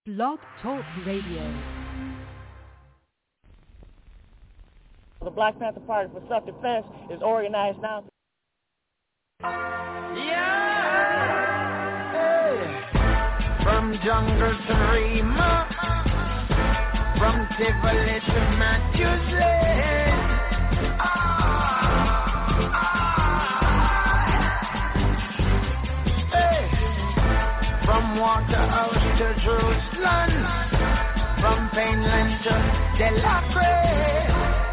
Blog Talk Radio. The Black Panther Party for Self-Defense is organized now. Yeah! Hey. From jungle to Rima, from Tivoli to Matthews Lane. Hey. From Waterhouse to Jerusalem, from Painland to Delacroix.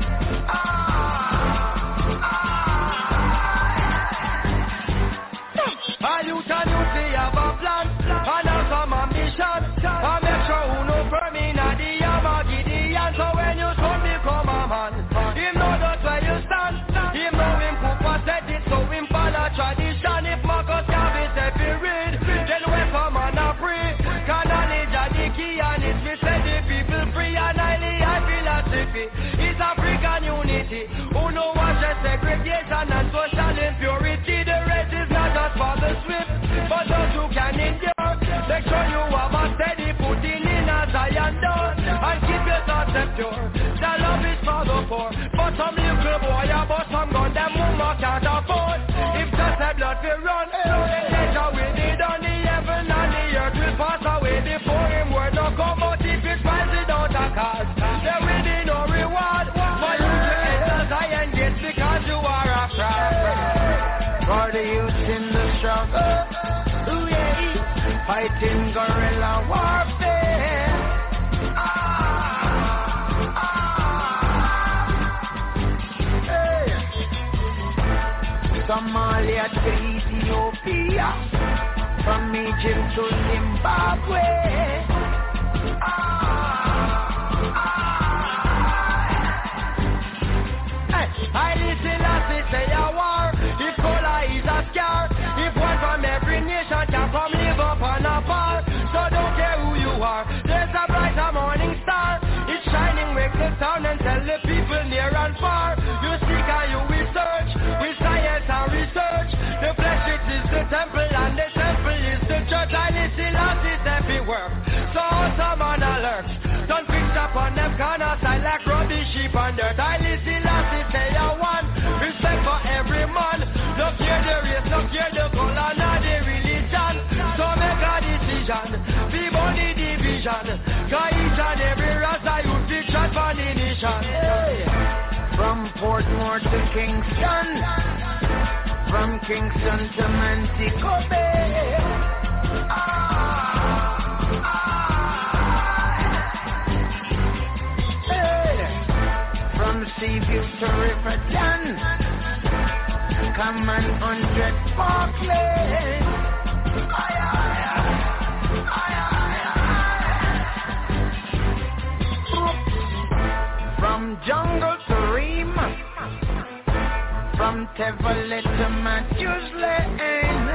You can you see have a plan and have some ambition and make sure who know for me not the Gideon. So when you son become a man, him know that's where you stand. Him know him Cooper said it, so him follow tradition. If Marcus Garvey said be read, then we come and a pray. Can knowledge are the key and it's me set the people free. And highly high philosophy is African unity. Who know what the segregation and social impurity. The rest is not just for the swift, but those who can endure. Make sure you have a steady footing in a Zion door and keep your thoughts secure. The love is for the poor, but some little boy about some gun them mama can't afford. If just a blood will run, so the nature will be done. The heaven and the earth will pass away before him word no come out. If it finds without a cause, there will be no reward for you to enter Zion gates because you are a fraud. For the youth in the struggle, ooh yeah, fighting guerrilla warfare. Hey. Somalia to Ethiopia, from Egypt to Zimbabwe. I listen as they say a war. If cola is a scar, if one from every nation can come live up on a bar. So don't care who you are, there's a brighter morning star. It's shining, wake the town and tell the people near and far. You seek and you will search, with science and research. The flesh it is the temple and the temple is the church. I listen as it's every work, so awesome on alert. Don't fix up on them corners, I like rubbish, sheep and dirt. I listen as it say I want respect for every man. No fear the race, no fear the color, nor the religion. So make a decision, be body division. Cause each and every rasta you teach shot for the nation. Hey. From Portmore to Kingston, from Kingston to Montego Bay. From Seaview to Riverton, come on 100 Parkley. From jungle to Rima, from Tivoli to Matthews Lane.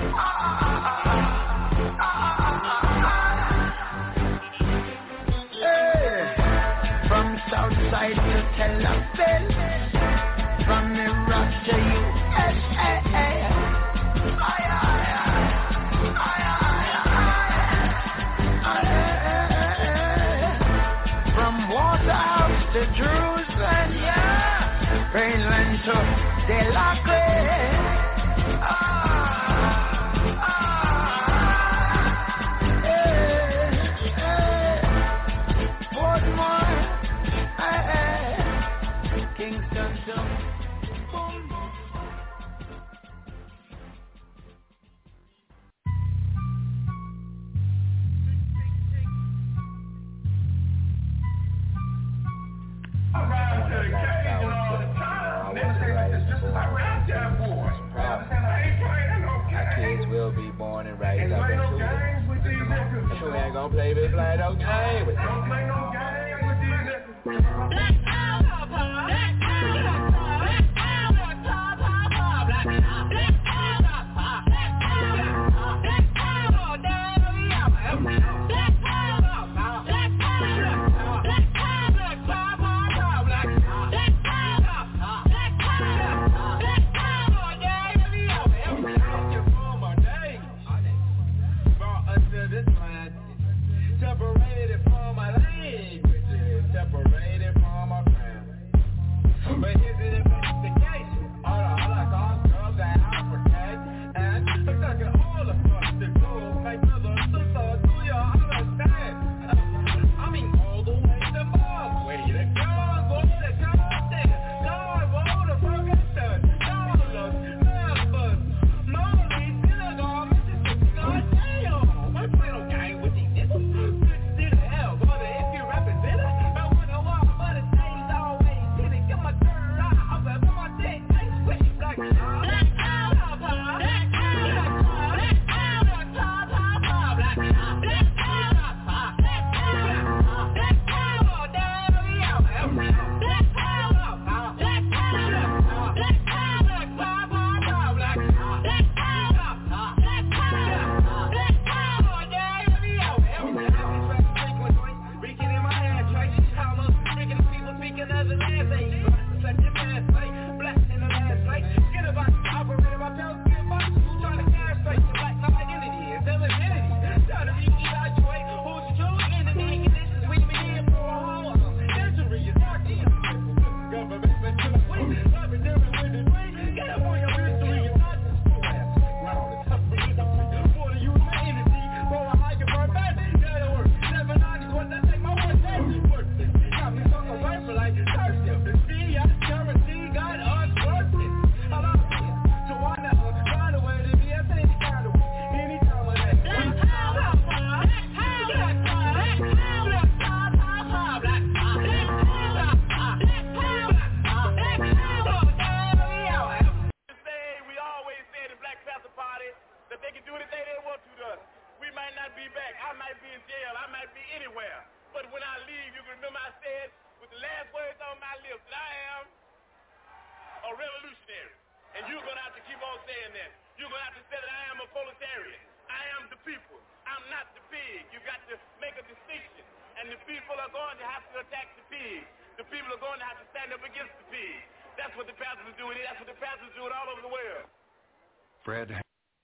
From Southside to Tel Aviv, from Iraq to USA. From Waterhouse to Jerusalem, yeah. Painland to Delacroix. Kingston to boom, boom. Around to the cage and all the time. It's just as I rap that boy. I ain't playing no games. Our kids will be born and raised up in no games with these niggas. So we ain't gonna play no game with them. Don't play no games with these niggas. Black power, black power, black power, black power, black power, black power, black power, black power, black power, black power, black This man, temporary. be anywhere. But when I leave, you can remember I said with the last words on my lips that I am a revolutionary. And you're going to have to keep on saying that. You're going to have to say that I am a proletarian. I am the people. I'm not the pig. You got to make a distinction. And the people are going to have to attack the pig. The people are going to have to stand up against the pig. That's what the pastors are doing here. That's what the pastors are doing all over the world. Fred.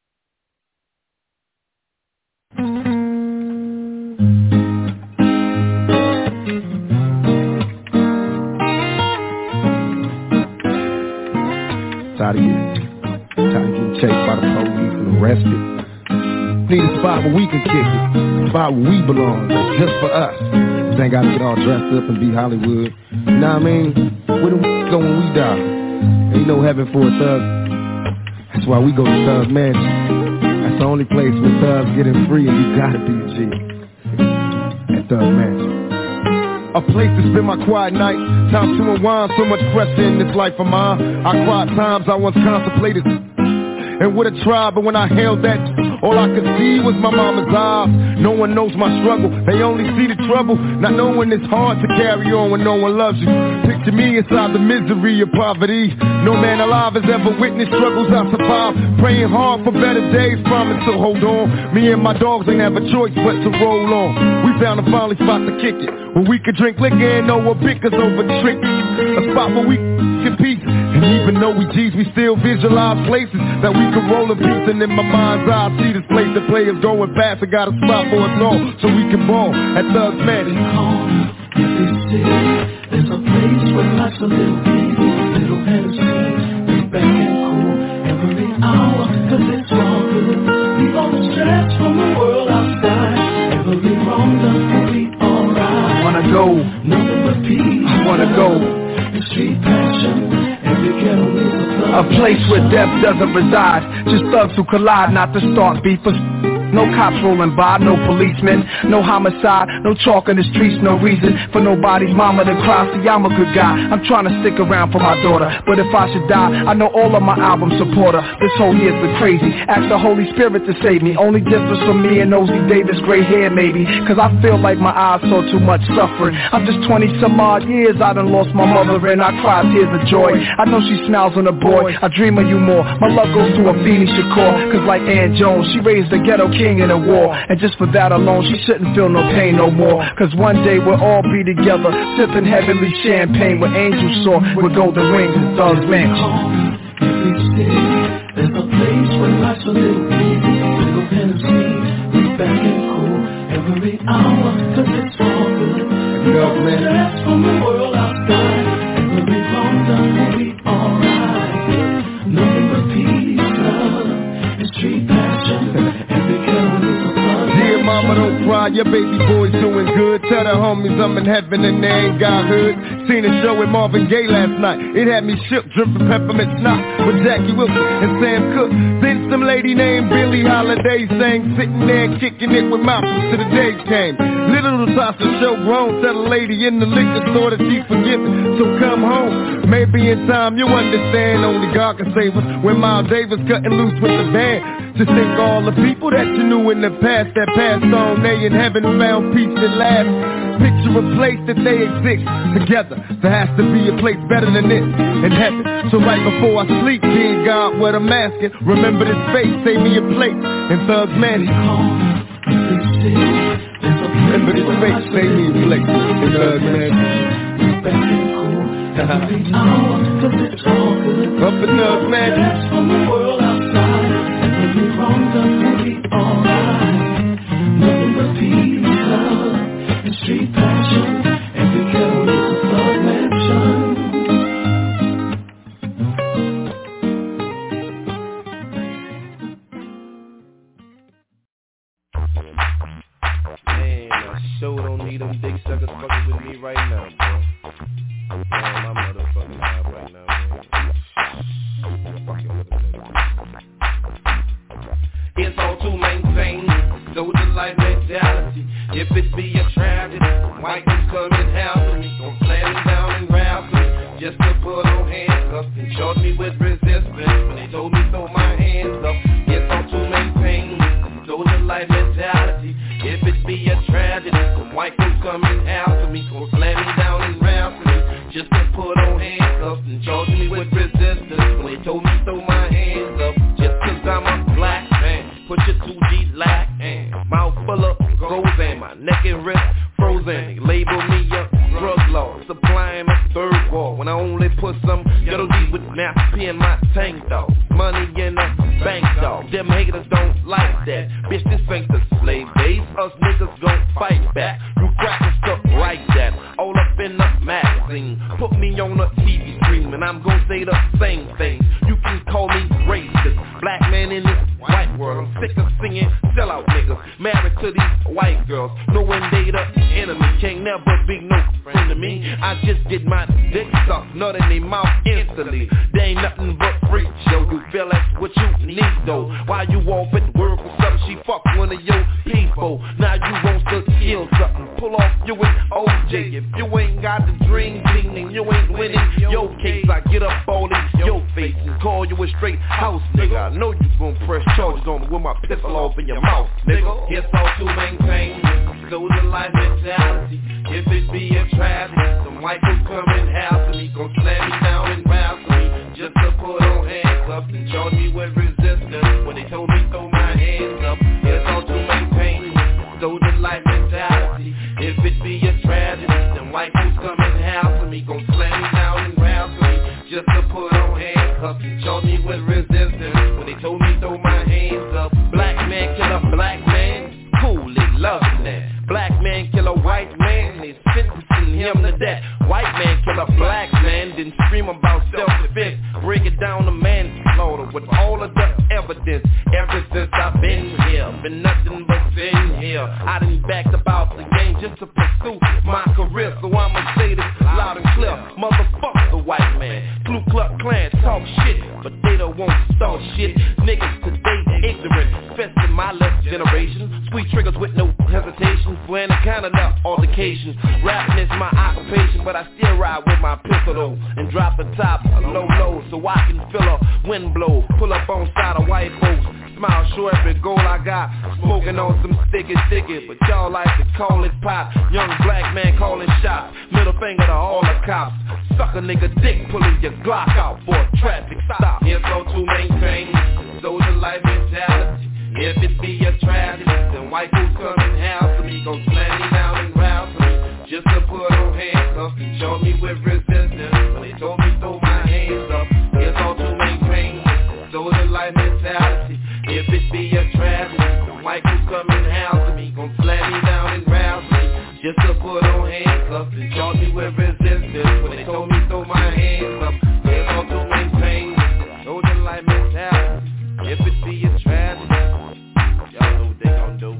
Tired of getting chased by the police and arrested. Need a spot where we can kick it. A spot where we belong. That's just for us. This ain't gotta get all dressed up and be Hollywood. You know what I mean? Where the go when we die? Ain't no heaven for a thug. That's why we go to Thug Mansion. That's the only place where thugs getting free, and you gotta be a G. At Thug Mansion. A place to spend my quiet night. Time to unwind, so much pressure in this life of mine. I cried times I once contemplated and would have tried, but when I held that, all I could see was my mama's eyes. No one knows my struggle, they only see the trouble. Not knowing it's hard to carry on when no one loves you. Picture me inside the misery of poverty. No man alive has ever witnessed struggles I survived. Praying hard for better days, promise to hold on. Me and my dogs ain't have a choice but to roll on. We found a finally spot to kick it, where we could drink liquor and no one bickers over trinkets. A spot where we get peace. And even though we G's, we still visualize places that we can roll a piece. And in my mind's eye, I see this place that players going past. I got a spot for us all, so we can ball at Thug's Mansion. Every city, there's a place where life's a little easy, little better seen. Be back and cool every hour, cause it's all good. Leave all the stress from the world outside. Every wrong done will be alright. I wanna go, nothing but peace. I wanna go. The street passion. A place where death doesn't reside. Just thugs who collide, not to start beef. No cops rolling by, no policemen, no homicide, no talk in the streets, no reason for nobody's mama to cry. See, I'm a good guy, I'm trying to stick around for my daughter. But if I should die, I know all of my album support her. This whole year's been crazy, ask the Holy Spirit to save me. Only difference from me and Ozzy Davis, gray hair maybe. Cause I feel like my eyes saw too much suffering. I'm just 20 some odd years, I done lost my mother and I cry tears of joy. I know she smiles on a boy, I dream of you more. My love goes to Afeni Shakur, cause like Ann Jones, she raised the ghetto king in a war. And just for that alone, she shouldn't feel no pain no more. Cause one day we'll all be together, sipping heavenly champagne with angels soar, with golden rings and Thug's Mansion. Every city, there's a place where life's a little easy, little Tennessee. We back and cool every hour, cause it's all good. No stress from the world outside. Every wrong done will be alright. Nothing but peace, love, and street passion. Every girl needs a fun. Dear mama, don't cry, your baby boy's doing good. Tell the homies I'm in heaven and they ain't got hood. Seen a show with Marvin Gaye last night. It had me shook, dripping peppermint snot with Jackie Wilson and Sam Cooke. Then some lady named Billie Holiday sang, sitting there kicking it with Malcolm till the day came. Little Tasha show grown, tell a lady in the liquor store that she's forgiven, so come home. Maybe in time you'll understand, only God can save us. When Miles Davis cutting loose with the band, just think all the people that you knew in the past that passed on, they in heaven found peace at last. Picture a place that they exist together. There has to be a place better than this in heaven. So right before I sleep, dear God, what I'm asking, remember this face, save me a place in Thug's Mansion. Remember this face, save me a place in Thug's Mansion. Up in Thug's Mansion. From the world outside, every wrong done will be alright. Nothing but peace, love, and street passion. Every girl needs a Thug Mansion. Man, I sure don't need them dick suckers fucking with me right now, bro. Man, my motherfucking life right now, man. It's all to maintain soldier life mentality. If it be a tragedy, white can come and help me. Don't slam me down and grab me just to put on handcuffs and showed me with resistance when they told me throw my hands up. It's all to maintain soldier life mentality. If it be a tragedy, come and after me, gon' slam me down and rap for me, just to put on handcuffs and charge me with resistance. When they told me throw my hands up, just cause I'm a black man, put your 2G lack and mouth full of gold and my neck and wrist frozen. They label me a drug lord, supplying a third wall when I only put some ghetto G's with math P in my tank dog. Money in the bank dog, them haters don't like that. Bitch, this ain't the slave days, us niggas gon' fight back. You crackers stuff like that, all up in the magazine. Put me on the TV screen and I'm gon' say the same thing. You can call me racist, black man in this white world. I'm sick of singing sellout niggas, married to these white girls, knowing they the enemy. Can't never be no friend to me. I just get my dick sucked, nut in their mouth instantly. They ain't nothing but freak show. You feel that's what you need though. Why you off at work or something? She fuck one of your people. Now you want to kill something. Pull off you with OJ. If you ain't got the dream team, then you ain't winning your case. I get up all in your face and call you a straight house nigga. I know you gon' press charges on me with my pistol off in your mouth, nigga. It's all to maintain soldier life mentality. If it be a tragedy, some white folks come and after me, gon' slam me down and rap for me, just to put on handcuffs and charge me with resistance. When they told me throw my hands up, it's all to maintain soldier life mentality. If it be a tragedy, some white folks come and after me, gon' slam me down and rap for me, just to put on handcuffs and charge me with resistance. When they told me throw my hands up, black man kill a black man, cool, they loving that. Black man kill a white man, they sentencing him to death. White man kill a black man, then scream about self-defense. Break it down to manslaughter with all of the evidence. Ever since I've been here, been nothing but sin here. I done backed about the game just to pursue my career. So I'ma say this loud and clear, motherfuck the white man. Ku Klux Klan talk shit, but they don't want to start shit. Niggas today ignorant, especially my left generation. Sweet triggers with no hesitation. When I kind of altercations, rapping is my occupation, but I still ride with my pistol though, and drop the top low so I can feel a wind blow. Pull up on side of white folks, smile, show every goal I got. Smoking on some sticky, but y'all like to call it pop. Young black man calling shots, middle finger to all the cops. Suck a nigga dick, pulling your Glock out for a traffic stop. Here's so to maintain soldier life mentality. If it be a tragedy, then white folks come and after me, gon' slam me down and rap for me, just to put on handcuffs and charge me with resistance. When they told me throw my hands up, it's all to maintain soldier life mentality. If it be a tragedy, then white folks come and after me, gon' slam me down and rap for me, just to put on handcuffs and charge me with resistance. When they told me throw my hands up, it's all to maintain soldier life mentality. If it be a tragedy, y'all know what they gon' do.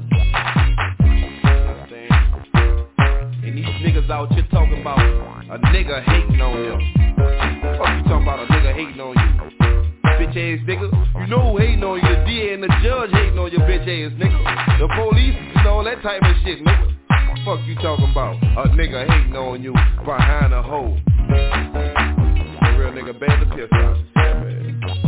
You know what I'm saying? And these niggas out here talking about a nigga hating on them. Fuck you talking about a nigga hating on you? Bitch ass nigga. You know who hating on you? The DA and the judge hating on your bitch ass nigga. The police and all that type of shit, nigga. Fuck you talking about a nigga hating on you behind a hole. A real nigga bad to piss out. Yeah, man.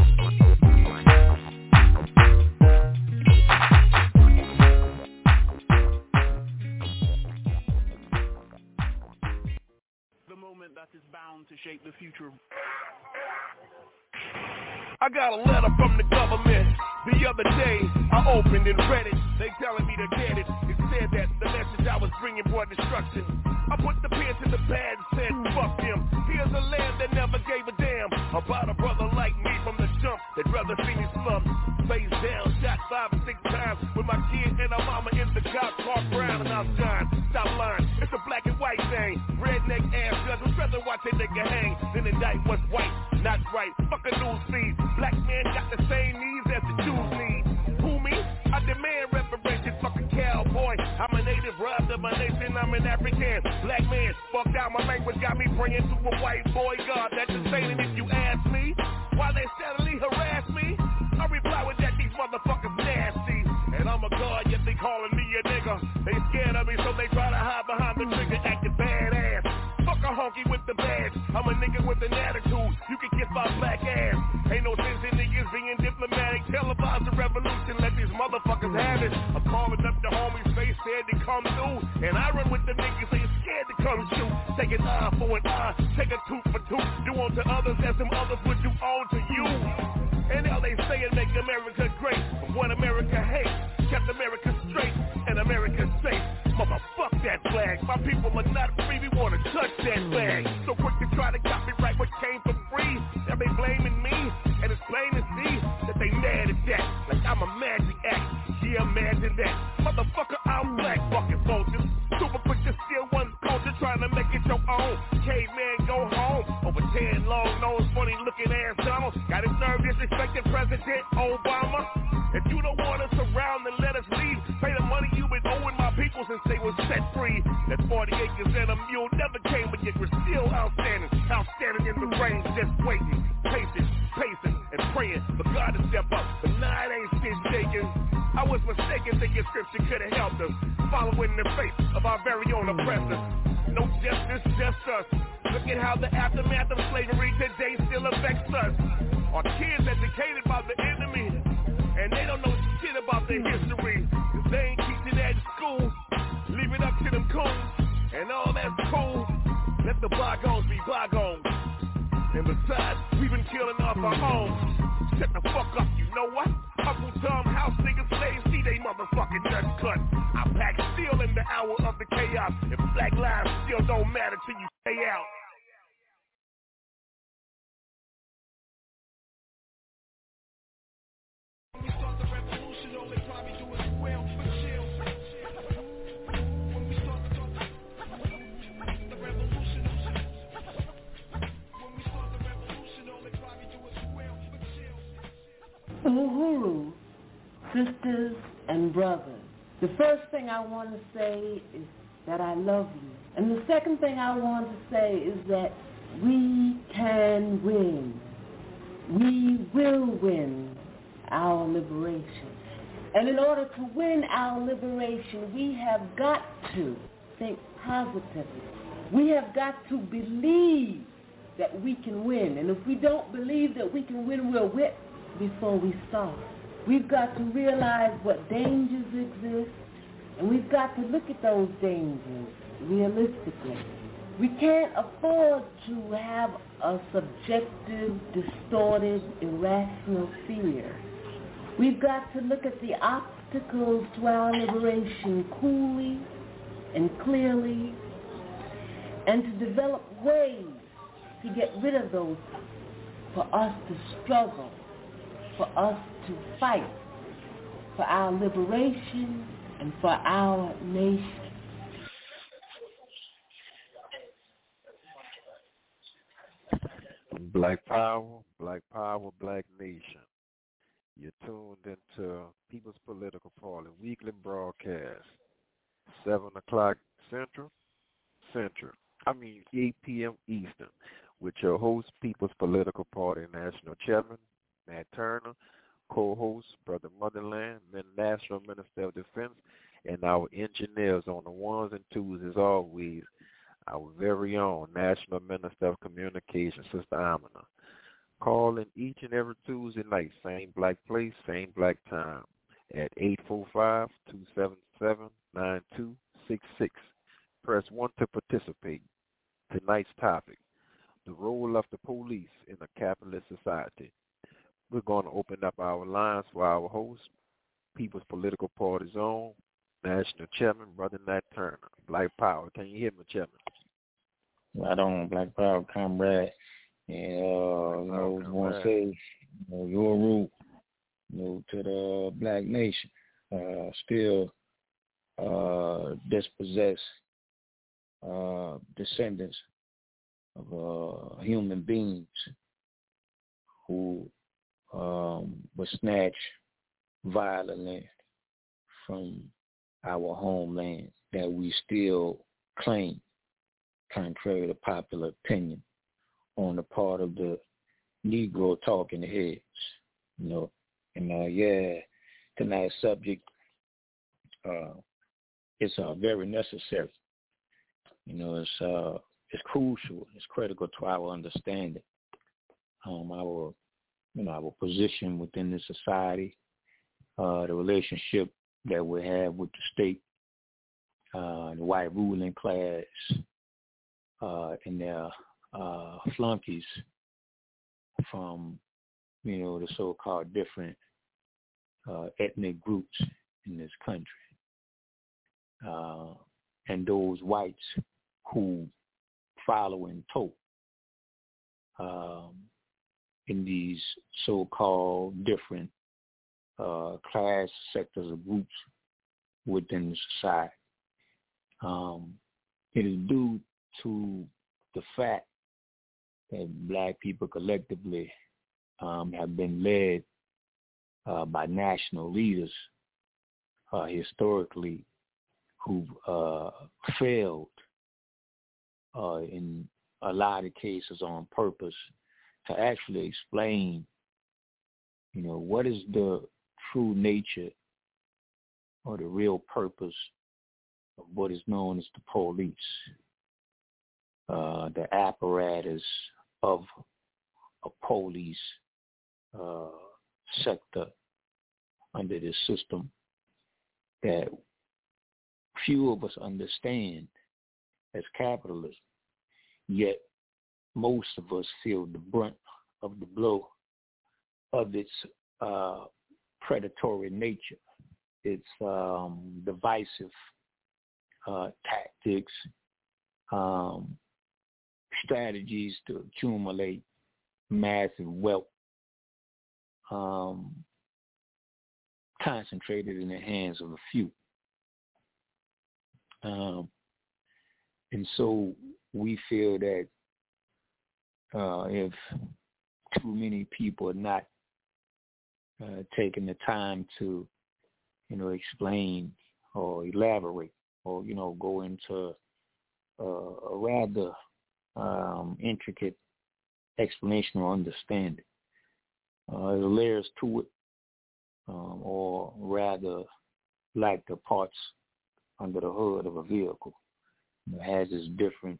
That is bound to shape the future. I got a letter from the government the other day. I opened and read it. They telling me to get it. It said that the message I was bringing brought destruction. I put the pen to the pad and said, fuck them. Here's a land that never gave a damn about a brother like me from the jump. They'd rather see me slump. Face down, shot 5 or 6 times with my kid and her mama in the cop car brown and I'll shine. Stop lying. It's a black and white thing. Redneck ass judge would rather watch a nigga hang than indict what's white. Not right. Fuck a news feed. Black man got the same needs as the Jews need. Who me? I demand reparation. Fucking cowboy. I'm a native, robbed of my nation. I'm an African black man. Fucked out my language, got me praying to a white boy God. That's insane. And if you ask me why they steadily harass me, I reply with that these motherfuckers nasty. And I'm a god, yet they calling me a nigga. They scared of me, so they try to hide behind the trigger, acting badass. Fuck a honky with the badge. I'm a nigga with an attitude. You can kiss my black ass. Ain't no sense in niggas being diplomatic. Televise the revolution, let these motherfuckers have it. I'm calling up the homies, face said scared to come through. And I run with the niggas ain't scared to come shoot. Take an eye for an eye, take a tooth for tooth. Do unto others as some others would do unto you. And all they say is make America great, but what America hates kept America straight and America safe. Motherfuck that flag. My people are not free. We wanna touch that flag. So quick to try to copyright what came for free. Now they blaming me, and it's plain to see that they mad at that. Like I'm a magic act. Yeah, imagine that. Motherfucker, I'm black. Fucking vultures. Super quick to steal one culture, trying to make it your own. Caveman, go home. Over 10 long-nosed, funny-looking ass Donald. Got his nerve disrespecting President Obama. If you don't want us around, then let us leave. Pay the money you been owing my people since they were set free. That 40 acres and a mule never came, but yet we're still outstanding. Outstanding in the range, just waiting. Patient, pacing, and praying for God to step up. But nah, it ain't shit shaking. I was mistaken thinking scripture could have helped us. Following the faith of our very own oppressors. No justice, just us. Look at how the aftermath of slavery today still affects us. Our kids educated by the enemy, and they don't know shit about their history. Cause they ain't teaching that in school. Leave it up to them coons, and all that's cool. Let the bygones be bygones. And besides, we've been killing off our homes. Shut the fuck up, you know what? Uncle Tom, house niggas, slaves, see they motherfucking nuts cut. I pack steel in the hour of the chaos. If black lives still don't matter till you stay out. Uhuru, sisters and brothers. The first thing I want to say is that I love you. And the second thing I want to say is that we can win. We will win our liberation. And in order to win our liberation, we have got to think positively. We have got to believe that we can win. And if we don't believe that we can win, we'll whip before we start. We've got to realize what dangers exist, and we've got to look at those dangers realistically. We can't afford to have a subjective, distorted, irrational fear. We've got to look at the obstacles to our liberation coolly and clearly, and to develop ways to get rid of those, for us to struggle, for us to fight for our liberation and for our nation. Black Power, Black Nation. You're tuned into People's Political Party weekly broadcast, 7 o'clock Central, 8 p.m. Eastern, with your host, People's Political Party National Chairman, Matt Turner, co-host, Brother Motherland, National Minister of Defense, and our engineers on the ones and twos, as always, our very own National Minister of Communications, Sister Amina. Calling each and every Tuesday night, same black place, same black time, at 845-277-9266. Press 1 to participate. Tonight's topic, the role of the police in a capitalist society. We're going to open up our lines for our host, People's Political Party's own National Chairman, Brother Nat Turner. Black Power. Can you hear me, Chairman? Right on, Black Power, comrade. And, want to say, your root, to the Black Nation, still dispossess descendants of human beings who were snatched violently from our homeland that we still claim, contrary to popular opinion, on the part of the Negro talking heads, And tonight's subject is very necessary. It's crucial. It's critical to our understanding. Our position within the society, the relationship that we have with the state, the white ruling class and their flunkies from, the so-called different ethnic groups in this country. And those whites who follow in tow in these so-called different class sectors of groups within the society. It is due to the fact that black people collectively have been led by national leaders historically who've failed in a lot of cases on purpose to actually explain, what is the true nature or the real purpose of what is known as the police, the apparatus of a police sector under this system that few of us understand as capitalism, yet most of us feel the brunt of the blow of its predatory nature, its divisive tactics, strategies to accumulate massive wealth concentrated in the hands of a few. And so we feel that if too many people are not taking the time to, explain or elaborate or, go into a rather intricate explanation or understanding. There's layers to it, or rather like the parts under the hood of a vehicle. It has its different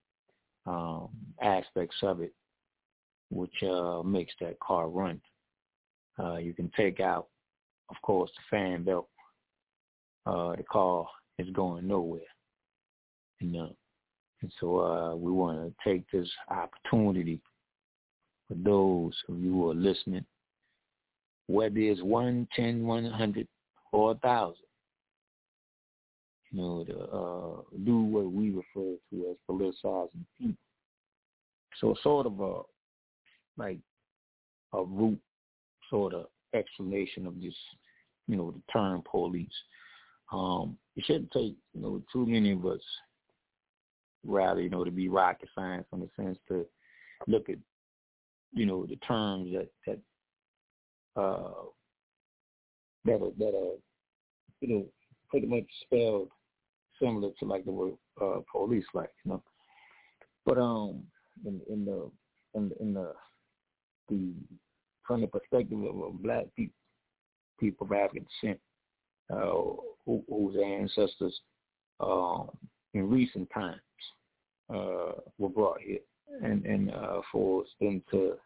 aspects of it, which makes that car run. You can take out, of course, the fan belt. The car is going nowhere. And so we want to take this opportunity for those of you who are listening, whether it's 1, 10, 100, or 1,000, to do what we refer to as politicizing people. So sort of a root sort of explanation of this, the term police. It shouldn't take, too many of us, rather, to be rocket science in the sense to look at, the terms that are, pretty much spelled similar to like the word police, like, But in the from the perspective of black people of African descent, whose ancestors in recent times were brought here and forced into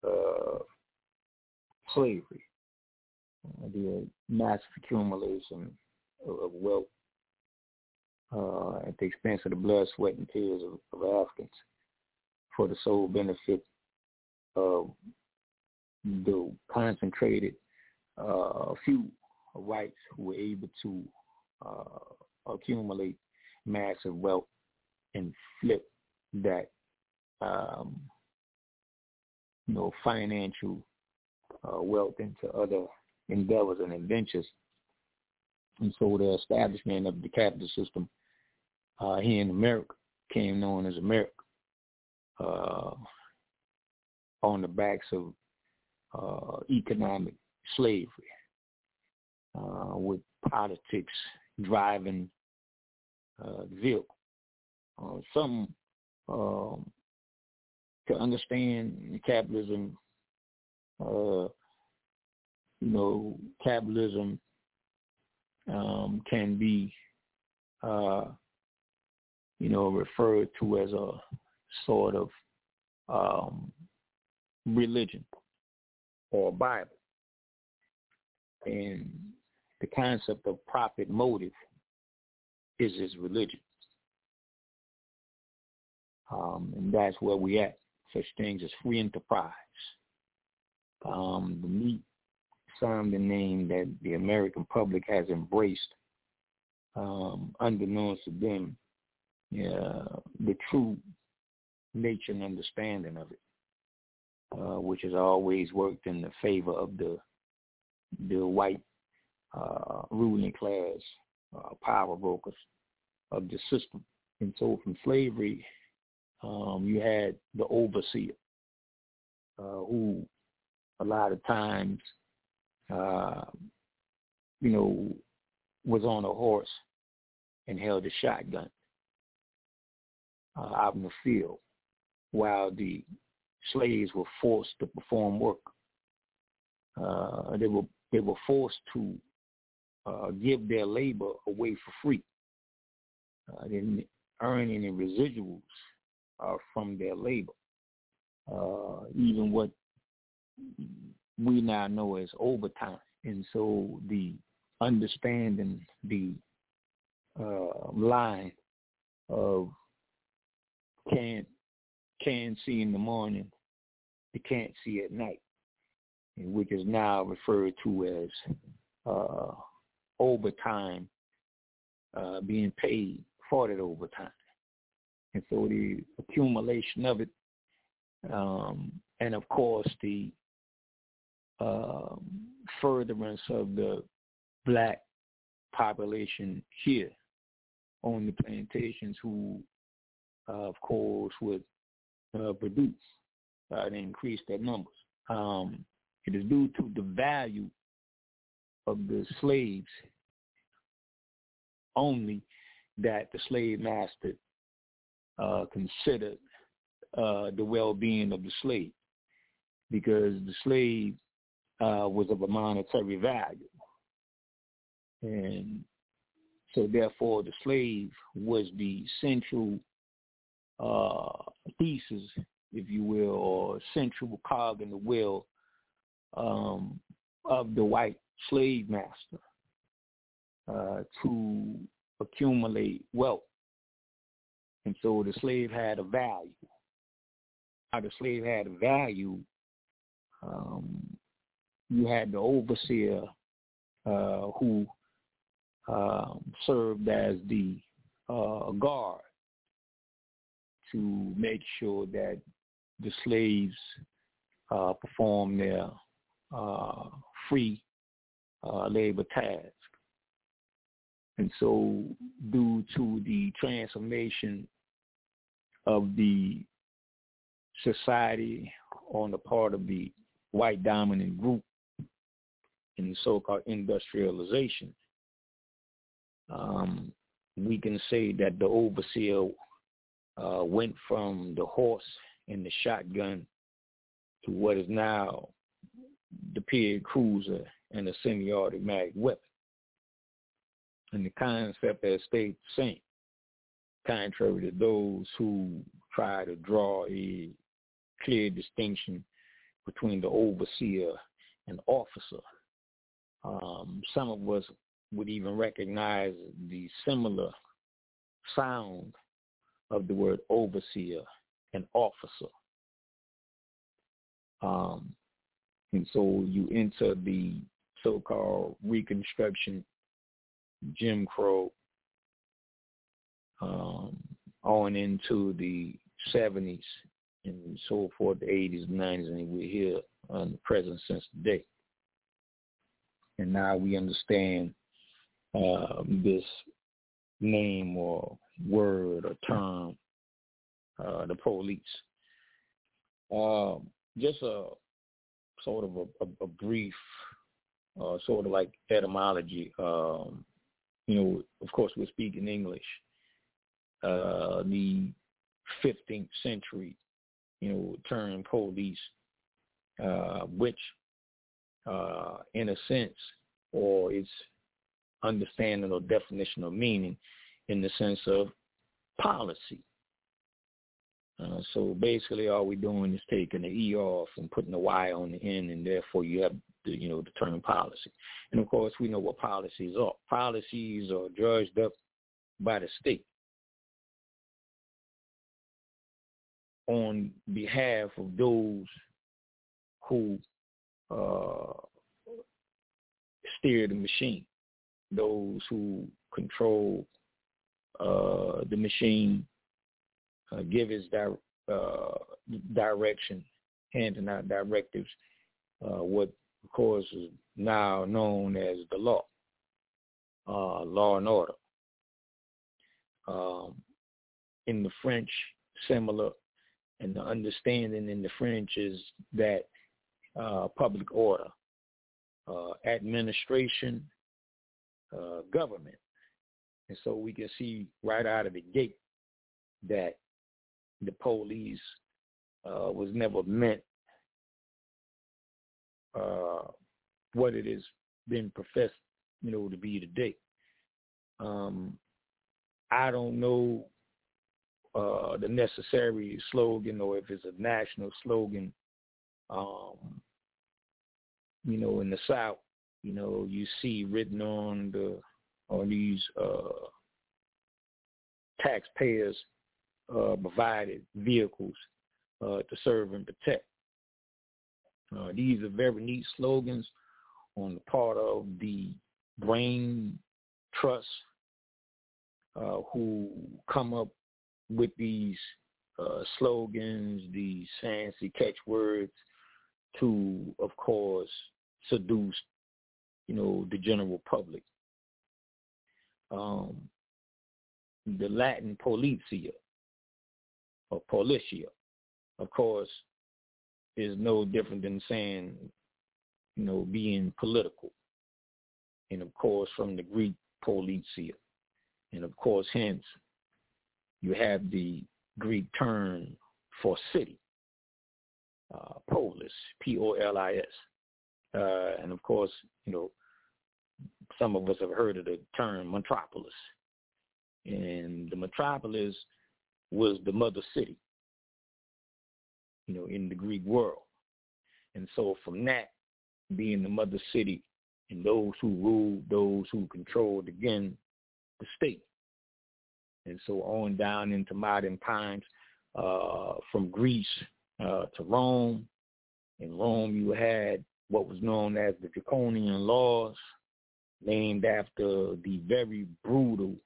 slavery, the massive accumulation of wealth at the expense of the blood, sweat, and tears of Africans for the sole benefit of the concentrated few whites who were able to accumulate massive wealth and flip that, financial wealth into other endeavors and adventures. And so the establishment of the capitalist system here in America came known as America on the backs of economic slavery, with politics driving the vehicle. Some to understand capitalism, capitalism can be, referred to as a sort of religion or Bible. And the concept of profit motive is his religion. And that's where we at. Such things as free enterprise. The neat sounding name that the American public has embraced, unbeknownst to them, the true nature and understanding of it, which has always worked in the favor of the white ruling class, power brokers of the system. And so from slavery, you had the overseer, who a lot of times, was on a horse and held a shotgun out in the field while the slaves were forced to perform work. They were forced to give their labor away for free. They didn't earn any residuals from their labor. Even what we now know as overtime. And so the understanding the line of can't see in the morning, you can't see at night, which is now referred to as overtime, being paid for that overtime. And so the accumulation of it, and of course the furtherance of the black population here on the plantations who, of course, would produce and increase their numbers. It is due to the value of the slaves only that the slave master considered the well-being of the slave, because the slave was of a monetary value. And so therefore the slave was the central thesis, if you will, or central cog in the wheel of the white slave master to accumulate wealth. And so the slave had a value. How the slave had a value, you had the overseer who served as the guard to make sure that the slaves perform their free labor task. And so due to the transformation of the society on the part of the white dominant group in the so-called industrialization, we can say that the overseer went from the horse and the shotgun to what is now the period cruiser and the semi-automatic weapon. And the concept has stayed the same, contrary to those who try to draw a clear distinction between the overseer and officer. Some of us would even recognize the similar sound of the word overseer and officer. And so you enter the so-called Reconstruction, Jim Crow, on into the 70s and so forth, the 80s, 90s, and we're here on the present since today. And now we understand this name or word or term, the police. Just a sort of a brief, sort of like etymology. Of course, we're speaking English. The 15th century, term police, which, in a sense, or its understanding or definition of meaning, in the sense of policy. So basically, all we're doing is taking the E off and putting the Y on the end, and therefore you have the term policy. And of course, we know what policies are. Policies are drudged up by the state on behalf of those who steer the machine, those who control the machine, give its direction, handing out directives, what of course is now known as the law and order. In the French, similar, and the understanding in the French is that public order, administration, government. And so we can see right out of the gate that the police was never meant what it has been professed, to be today. I don't know the necessary slogan, or if it's a national slogan. In the South, you see written on these taxpayers provided vehicles to serve and protect. These are very neat slogans on the part of the brain trust who come up with these slogans, these fancy catchwords to, of course, seduce, the general public. The Latin policia, or policia, of course, is no different than saying, being political. And, of course, from the Greek policia. And, of course, hence, you have the Greek term for city, polis, P-O-L-I-S. And, of course, some of us have heard of the term metropolis. And the metropolis was the mother city, in the Greek world. And so from that, being the mother city, and those who ruled, those who controlled, again, the state. And so on down into modern times, from Greece to Rome. In Rome, you had what was known as the Draconian laws, named after the very brutal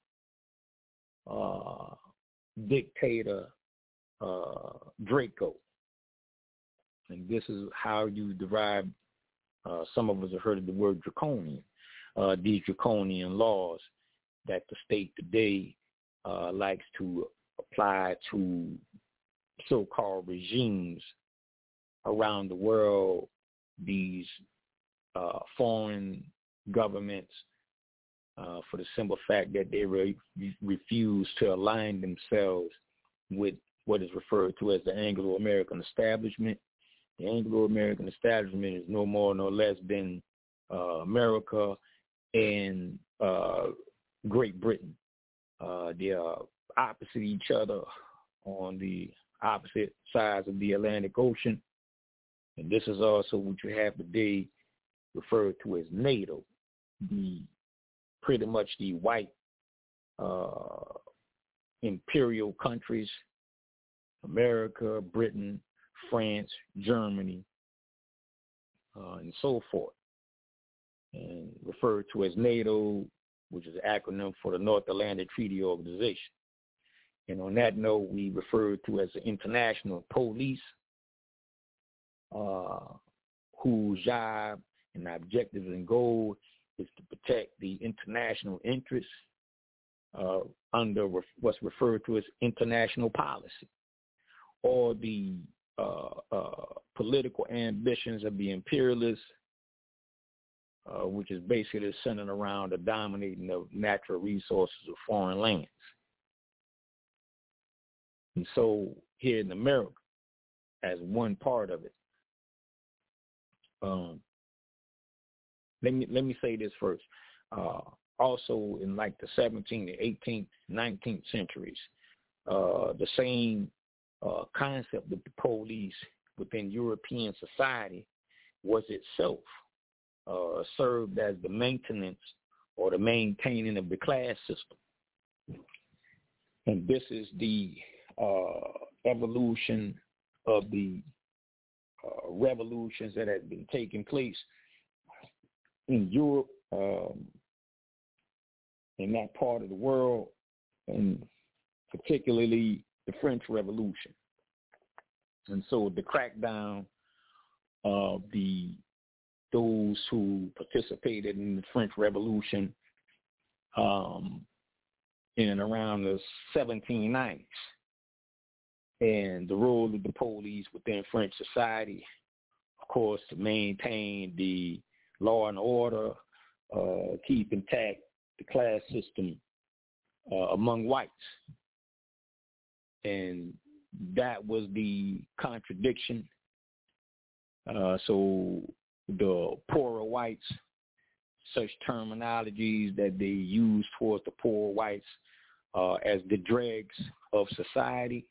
dictator Draco. And this is how you derive, some of us have heard of the word draconian, these draconian laws that the state today likes to apply to so-called regimes around the world, these foreign governments, for the simple fact that they refuse to align themselves with what is referred to as the Anglo-American establishment. The Anglo-American establishment is no more, no less than America and Great Britain. They are opposite each other on the opposite sides of the Atlantic Ocean. And this is also what you have today referred to as NATO, pretty much the white imperial countries, America, Britain, France, Germany, and so forth, and referred to as NATO, which is an acronym for the North Atlantic Treaty Organization. And on that note, we refer to as the international police, whose job and objectives and goal is to protect the international interests under what's referred to as international policy, or the political ambitions of the imperialists, which is basically centered around the dominating of natural resources of foreign lands. And so here in America, as one part of it, let me say this first. Also in like the 17th, the 18th, 19th centuries, the same concept of the police within European society was itself served as the maintenance or the maintaining of the class system, And this is the evolution of the revolutions that have been taking place in Europe, in that part of the world, and particularly the French Revolution. And so the crackdown of those who participated in the French Revolution in and around the 1790s, and the role of the police within French society, of course, to maintain the law and order, keep intact the class system among whites. And that was the contradiction. So the poorer whites, such terminologies that they use towards the poor whites as the dregs of society,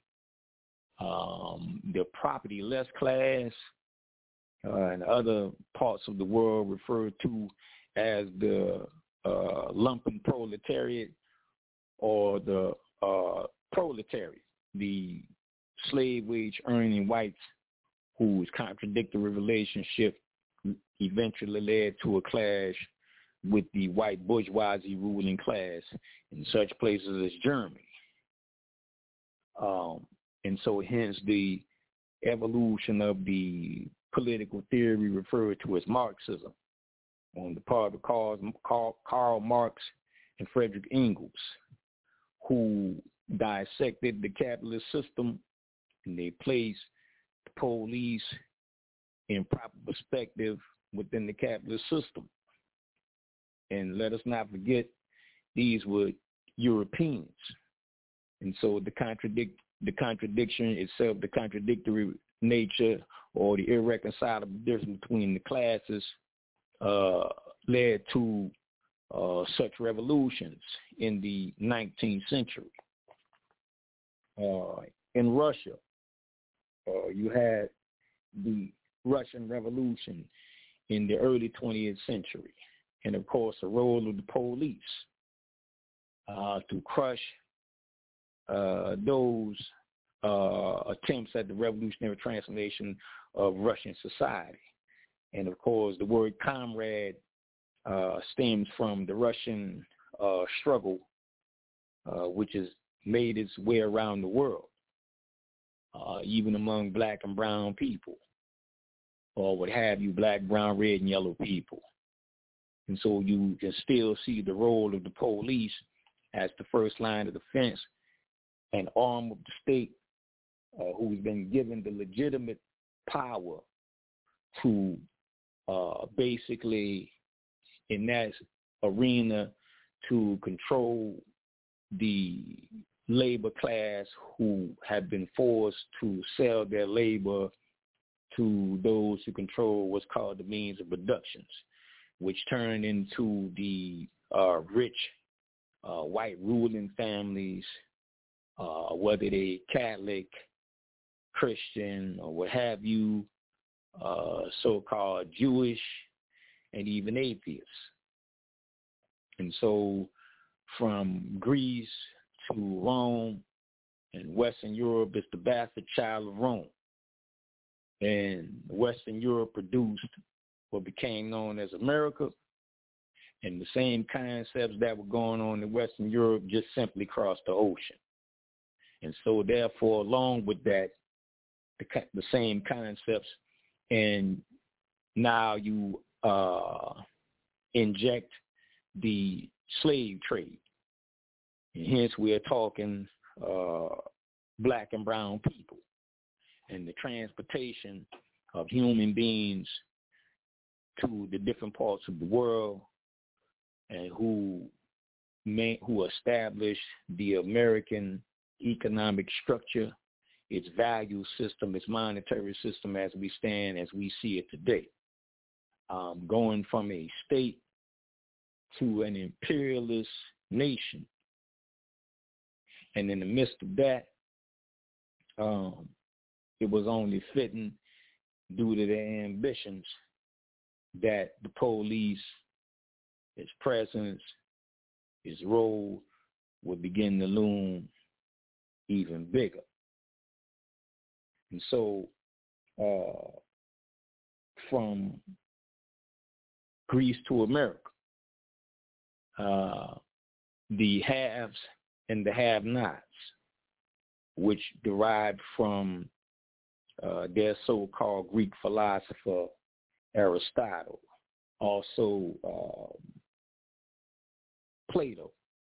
the property-less class, and other parts of the world referred to as the lumpen proletariat or the proletariat, the slave wage earning whites whose contradictory relationship eventually led to a clash with the white bourgeoisie ruling class in such places as Germany. And so hence the evolution of the political theory referred to as Marxism on the part of Karl Marx and Frederick Engels, who dissected the capitalist system, and they placed the police in proper perspective within the capitalist system. And let us not forget, these were Europeans. And so the contradiction itself, the contradictory nature or the irreconcilable difference between the classes led to such revolutions in the 19th century. In Russia, you had the Russian Revolution in the early 20th century. And, of course, the role of the police to crush those attempts at the revolutionary transformation of Russian society. And, of course, the word comrade stems from the Russian struggle, which has made its way around the world, even among black and brown people, or what have you, black, brown, red, and yellow people. And so you can still see the role of the police as the first line of defense, an arm of the state who's been given the legitimate power to basically, in that arena, to control the labor class who have been forced to sell their labor to those who control what's called the means of production, which turned into the rich white ruling families, whether they Catholic, Christian, or what have you, so-called Jewish, and even atheists. And so from Greece to Rome and Western Europe, it's the bastard child of Rome. And Western Europe produced what became known as America, and the same concepts that were going on in Western Europe just simply crossed the ocean. And so therefore, along with that, the same concepts, and now you inject the slave trade. And hence we are talking black and brown people and the transportation of human beings to the different parts of the world, and who established the American economic structure, its value system, its monetary system as we see it today. Going from a state to an imperialist nation. And in the midst of that, it was only fitting, due to their ambitions, that the police, its presence, its role would begin to loom even bigger. And so from Greece to America, the haves and the have-nots, which derived from their so-called Greek philosopher Aristotle, also Plato,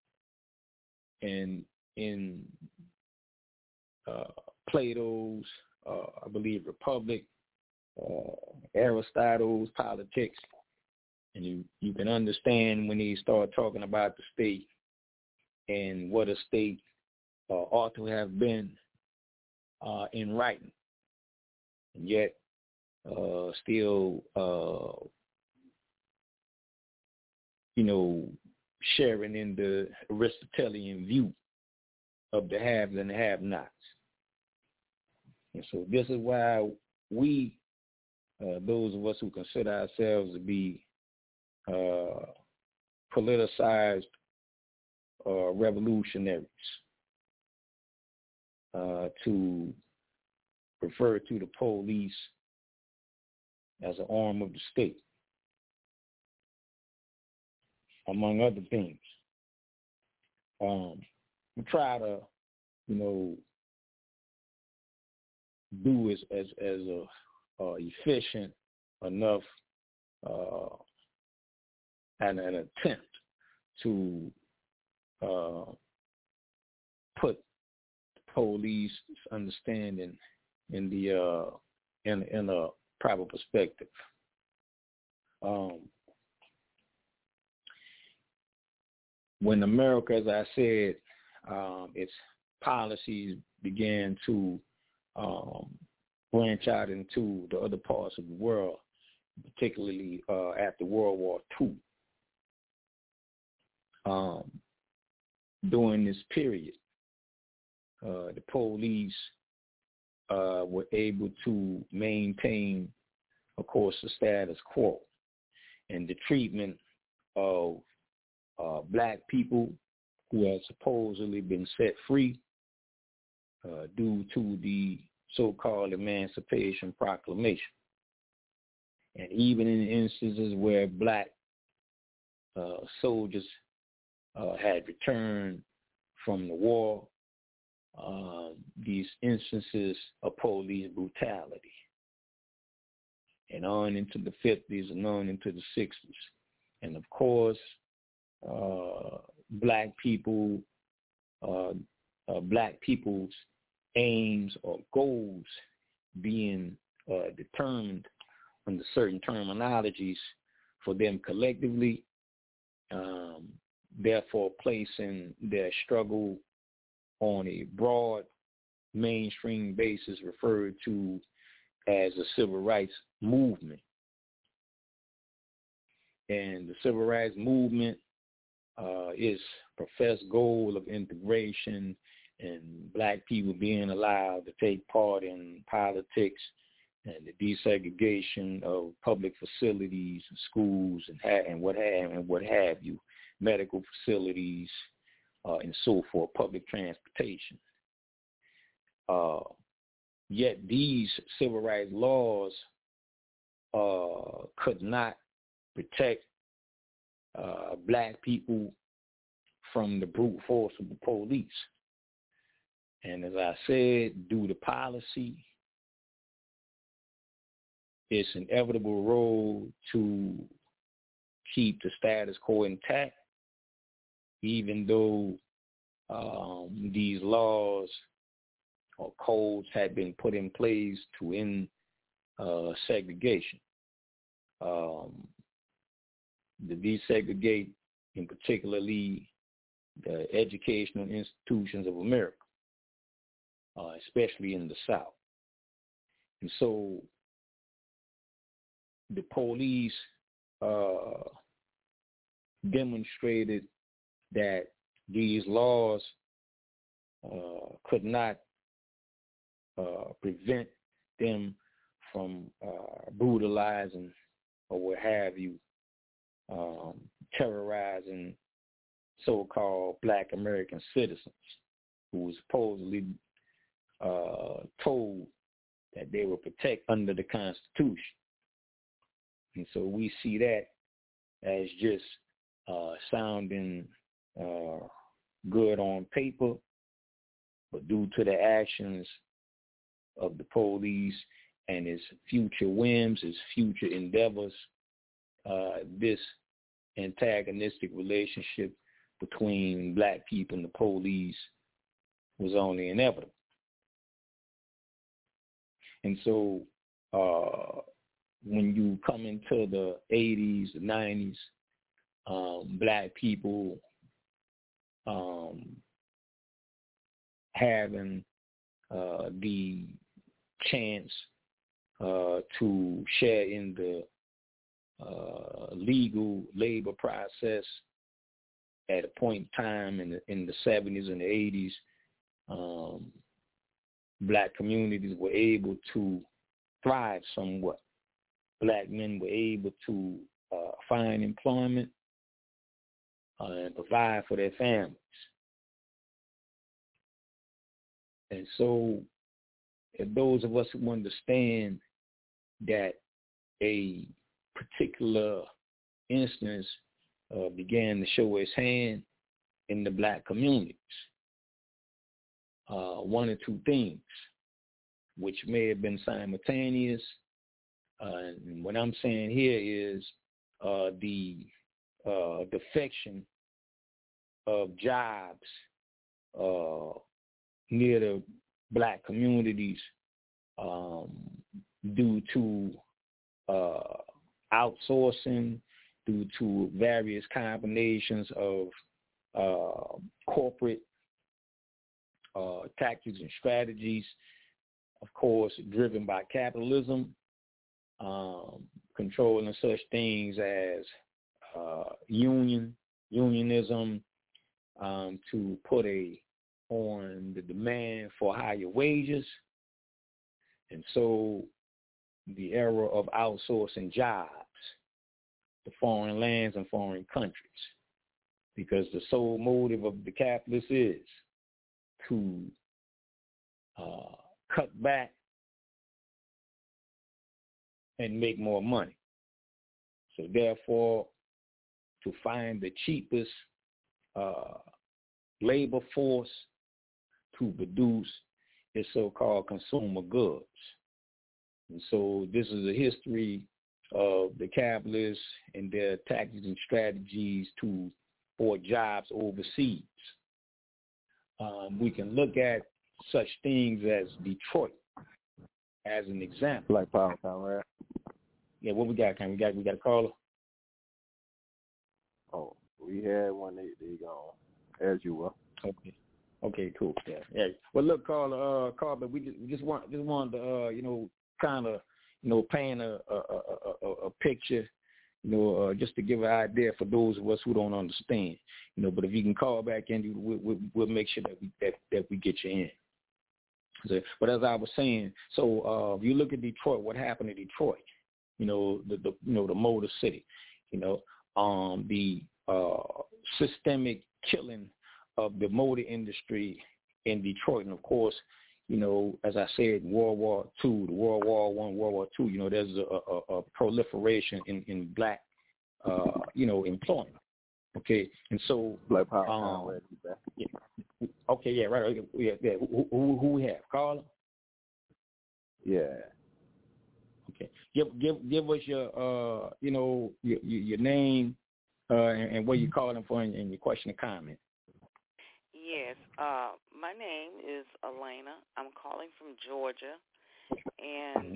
and in Plato's, I believe, Republic, Aristotle's Politics, and you can understand when they start talking about the state and what a state ought to have been in writing, and yet still, sharing in the Aristotelian view of the haves and the have-nots. And so this is why we, those of us who consider ourselves to be politicized revolutionaries, to refer to the police as an arm of the state, among other things. We try to, do as efficient enough and an attempt to put police understanding in a proper perspective. When America, as I said, its policies began to branch out into the other parts of the world, particularly after World War II. During this period, the police were able to maintain, of course, the status quo and the treatment of black people who had supposedly been set free due to the so-called Emancipation Proclamation. And even in instances where black soldiers had returned from the war, these instances of police brutality, and on into the 50s and on into the 60s. And of course, black people's aims or goals being determined under certain terminologies for them collectively, therefore placing their struggle on a broad mainstream basis referred to as the civil rights movement. And the civil rights movement is professed goal of integration and black people being allowed to take part in politics and the desegregation of public facilities and schools and what have you, medical facilities and so forth, public transportation. Yet these civil rights laws could not protect black people from the brute force of the police. And as I said, due to policy, it's an inevitable role to keep the status quo intact, even though these laws or codes had been put in place to end segregation. To desegregate, in particularly the educational institutions of America, especially in the South. And so the police demonstrated that these laws could not prevent them from brutalizing or what have you, terrorizing so-called Black American citizens who were supposedly told that they were protected under the Constitution. And so we see that as just sounding good on paper, but due to the actions of the police and its future whims, its future endeavors, this antagonistic relationship between black people and the police was only inevitable. And so when you come into the 80s, the 90s, black people having the chance to share in the legal labor process at a point in time in the 70s and the 80s, black communities were able to thrive somewhat. Black men were able to find employment and provide for their families. And so if those of us who understand that a particular instance began to show its hand in the black communities, one or two things, which may have been simultaneous. And what I'm saying here is the defection of jobs near the black communities due to outsourcing, due to various combinations of corporate tactics and strategies, of course, driven by capitalism, controlling such things as unionism, to put on the demand for higher wages. And so the era of outsourcing jobs to foreign lands and foreign countries, because the sole motive of the capitalist is to cut back and make more money. So therefore, to find the cheapest labor force to produce its so-called consumer goods. And so this is a history of the capitalists and their tactics and strategies for jobs overseas. We can look at such things as Detroit as an example. Like Power Town, right? Yeah, what we got, Ken? We got a caller? Oh, we had one. They gone, as you were. Okay, cool. Yeah. Well, look, caller, but we just wanted to, kind of, paint a picture, just to give an idea for those of us who don't understand, But if you can call back in, we'll make sure that we get you in. So, but as I was saying, so if you look at Detroit, what happened to Detroit? The Motor City, the systemic killing of the motor industry in Detroit. And of course, as I said, World War II, the World War I, World War II, there's a proliferation in black, employment. Okay, and so Black Power. Yeah. Okay, yeah, right. Yeah. Who we have? Carla? Yeah. Okay. Give us your your name and where you calling for and your question or comment. Yes. My name is Elena. I'm calling from Georgia, and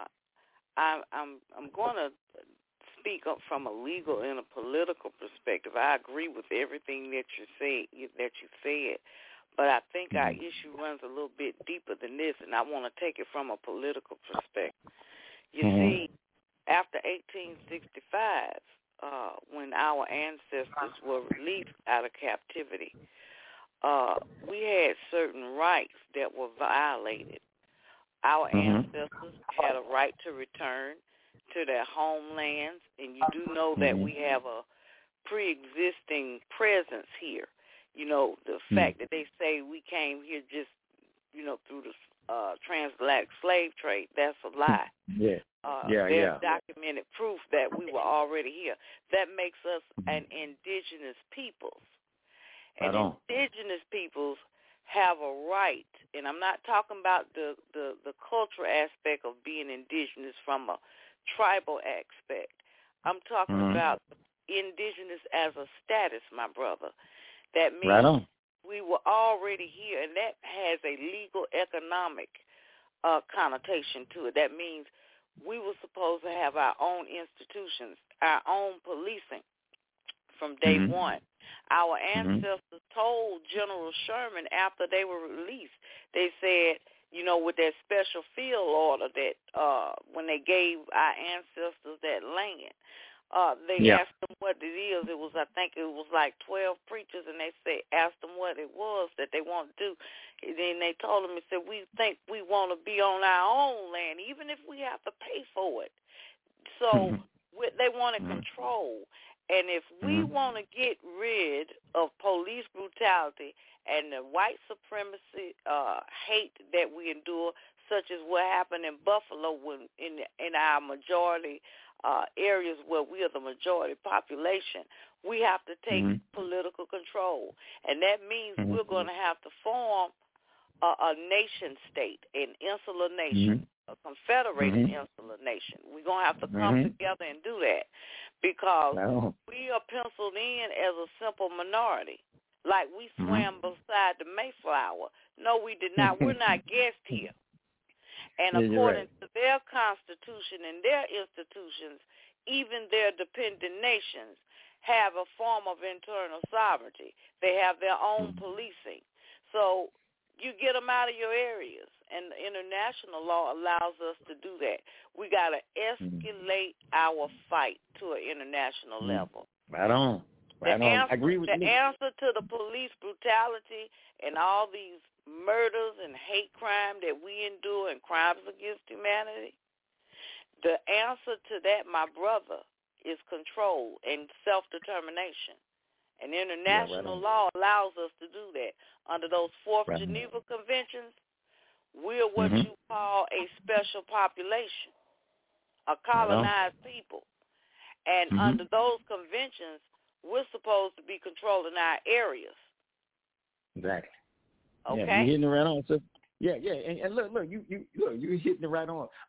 I'm going to speak up from a legal and a political perspective. I agree with everything that you said, but I think our issue runs a little bit deeper than this, and I want to take it from a political perspective. You see, after 1865, when our ancestors were released out of captivity, we had certain rights that were violated. Our ancestors had a right to return to their homelands, and you do know that we have a pre-existing presence here. You know, the fact that they say we came here just, you know, through the transatlantic slave trade, that's a lie. There's documented proof that we were already here. That makes us an indigenous peoples. And indigenous peoples have a right, and I'm not talking about the cultural aspect of being indigenous from a tribal aspect. I'm talking about indigenous as a status, my brother. That means we were already here, and that has a legal, economic connotation to it. That means we were supposed to have our own institutions, our own policing from day one. Our ancestors told General Sherman after they were released, they said, you know, with that special field order that when they gave our ancestors that land, they asked them what it is. It was, I think it was like 12 preachers, and they asked them what it was that they want to do. And then they told them, they said, we think we want to be on our own land, even if we have to pay for it. So they wanted control. And if we want to get rid of police brutality and the white supremacy hate that we endure, such as what happened in Buffalo when in our majority areas where we are the majority population, we have to take political control. And that means we're going to have to form a nation state, an insular nation, a confederated insular nation. We're going to have to come together and do that because we are penciled in as a simple minority. Like we swam beside the Mayflower. No, we did not. We're not guests here. And according to their constitution and their institutions, even their dependent nations have a form of internal sovereignty. They have their own policing. So you get them out of your areas, and the international law allows us to do that. We got to escalate our fight to an international level. Right on. I agree with you. The answer to the police brutality and all these murders and hate crime that we endure and crimes against humanity, the answer to that, my brother, is control and self-determination. And international law allows us to do that. Under those Fourth Geneva Conventions, we're what you call a special population, a colonized people. And under those conventions, we're supposed to be controlling our areas. Exactly. Okay. Yeah, you're hitting it right on. So, and look, you're hitting it right on.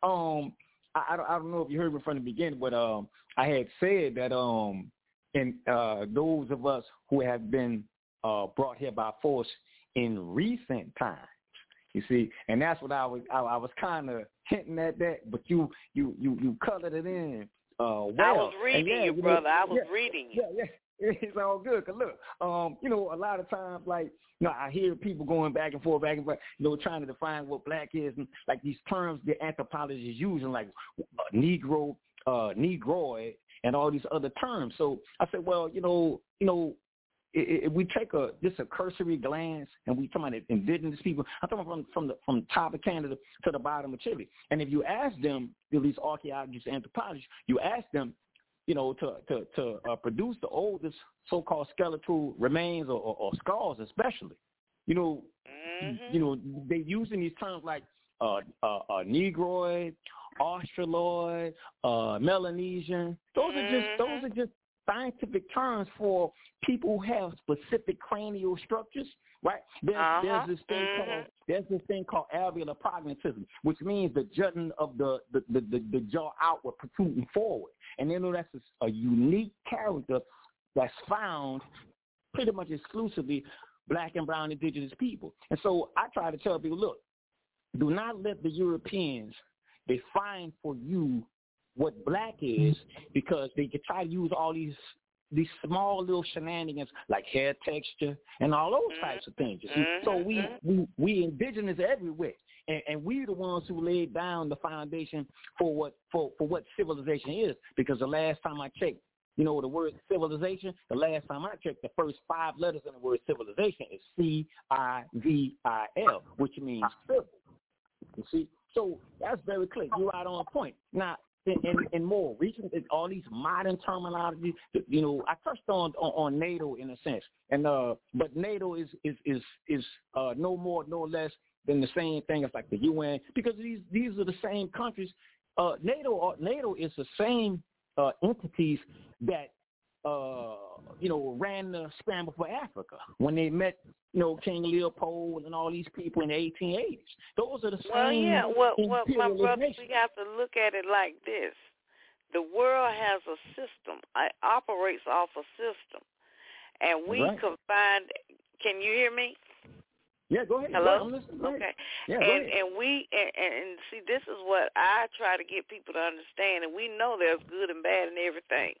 I don't know if you heard me from the beginning, but I had said that and those of us who have been brought here by force in recent times, you see, and that's what I was kind of hinting at that, but you colored it in. Well. I was reading you, brother. I was reading you. Yeah. It's all good. Cause look, you know, a lot of times, like, you know, I hear people going back and forth, you know, trying to define what black is, and like these terms the anthropologists is using, like Negro, Negroid, and all these other terms. So I said, well, you know, if we take just a cursory glance and we talk about indigenous people, I'm talking from the top of Canada to the bottom of Chile. And if you ask them, these archaeologists, anthropologists, you ask them, you know, to produce the oldest so-called skeletal remains or skulls, especially, you know, they using these terms like Negroid, Australoid, Melanesian. Those are just scientific terms for people who have specific cranial structures, right? There's this thing called alveolar prognatism, which means the jutting of the jaw outward, protruding forward. And you know that's a unique character that's found pretty much exclusively black and brown indigenous people. And so I try to tell people, look, do not let the Europeans define for you what black is, because they can try to use all these small little shenanigans like hair texture and all those types of things. You see? So we indigenous everywhere, and we the ones who laid down the foundation for what civilization is. Because the last time I checked, you know, the word civilization, the last time I checked, the first 5 letters in the word civilization is CIVIL, which means civil. You see? So that's very clear. You're right on point. Now, and more. Recent, all these modern terminology. You know, I touched on NATO in a sense, and but NATO is no more, no less than the same thing as like the UN, because these are the same countries. NATO is the same entities that ran the scramble for Africa when they met, King Leopold and all these people in the 1880s. Those are the same. Well, yeah. Well, my brother, nations. we have to look at it like this: the world has a system. It operates off a system, and we confined. Can you hear me? Yeah, go ahead. Hello. I'm listening. Go Okay. Yeah, and we see, this is what I try to get people to understand, and we know there's good and bad in everything.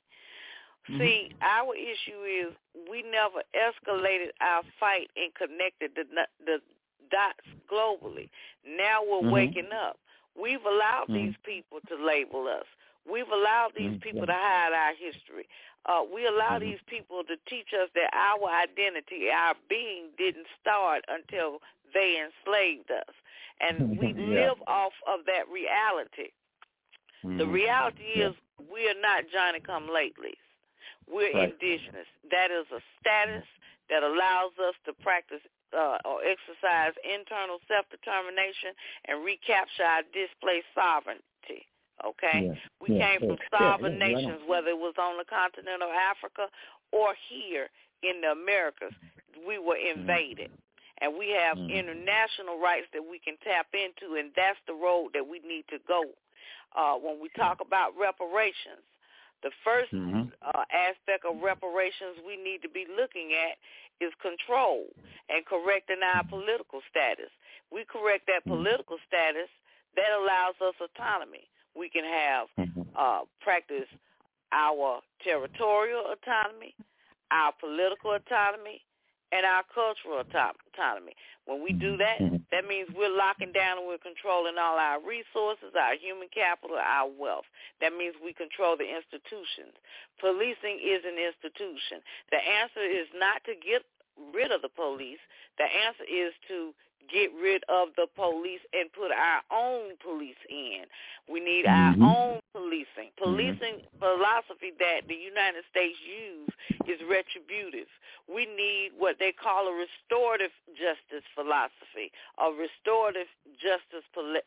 See, our issue is we never escalated our fight and connected the dots globally. Now we're waking up. We've allowed these people to label us. We've allowed these people to hide our history. We allow these people to teach us that our identity, our being, didn't start until they enslaved us. And we live off of that reality. The reality is we are not Johnny-come-latelys. We're indigenous. That is a status that allows us to practice or exercise internal self-determination and recapture our displaced sovereignty. Okay? We came from sovereign nations, whether it was on the continent of Africa or here in the Americas. We were invaded. And we have international rights that we can tap into, and that's the road that we need to go. When we talk about reparations, the first aspect of reparations we need to be looking at is control and correcting our political status. We correct that political status, that allows us autonomy. We can have practice our territorial autonomy, our political autonomy, and our cultural autonomy. When we do that, that means we're locking down and we're controlling all our resources, our human capital, our wealth. That means we control the institutions. Policing is an institution. The answer is not to get rid of the police. The answer is to get rid of the police and put our own police in. We need our own policing. Policing philosophy that the United States use is retributive. We need what they call a restorative justice philosophy, a restorative justice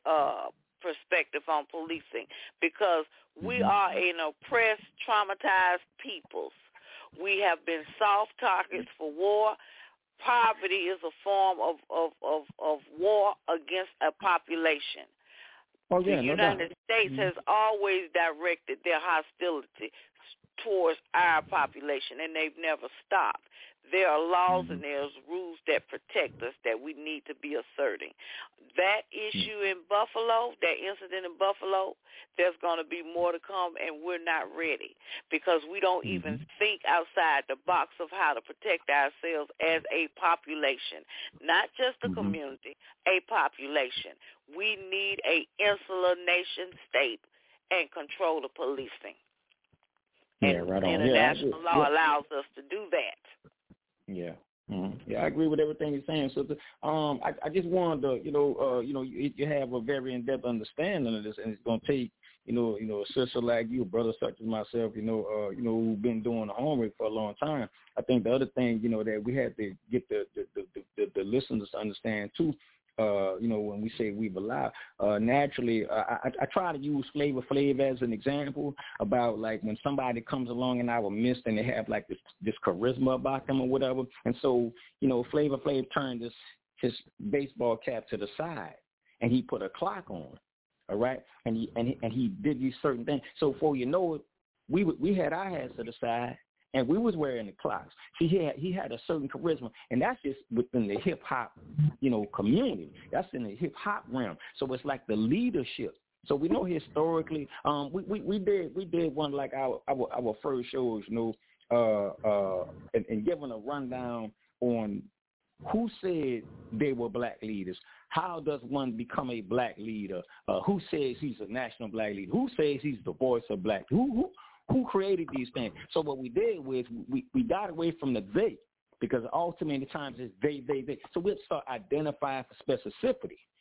perspective on policing, because we are an oppressed, traumatized peoples. We have been soft targets for war. Poverty is a form of war against a population. The United States has always directed their hostility towards our population, and they've never stopped. There are laws and there's rules that protect us that we need to be asserting. That issue in Buffalo, that incident in Buffalo, there's going to be more to come, and we're not ready because we don't even think outside the box of how to protect ourselves as a population, not just a community, a population. We need a insular nation state and control the policing. And international law allows us to do that. Yeah. Yeah, I agree with everything you're saying. So, I just wanted to, you have a very in-depth understanding of this, and it's going to take, a sister like you, a brother such as myself, who've been doing the homework for a long time. I think the other thing, that we had to get the listeners to understand too. When we say we've allowed, naturally, I try to use Flavor Flav as an example about like when somebody comes along in our midst and they have like this charisma about them or whatever. And so, Flavor Flav turned his baseball cap to the side and he put a clock on, all right? And he did these certain things. So before you know it, we had our heads to the side. And we was wearing the clocks. See, he had a certain charisma, and that's just within the hip hop, community. That's in the hip hop realm. So it's like the leadership. So we know historically, we did one like our first shows, and giving a rundown on who said they were black leaders. How does one become a black leader? Who says he's a national black leader? Who says he's the voice of black? Who created these things? So what we did was we got away from the they, because ultimately times it's they. So we'll start identifying for specificity.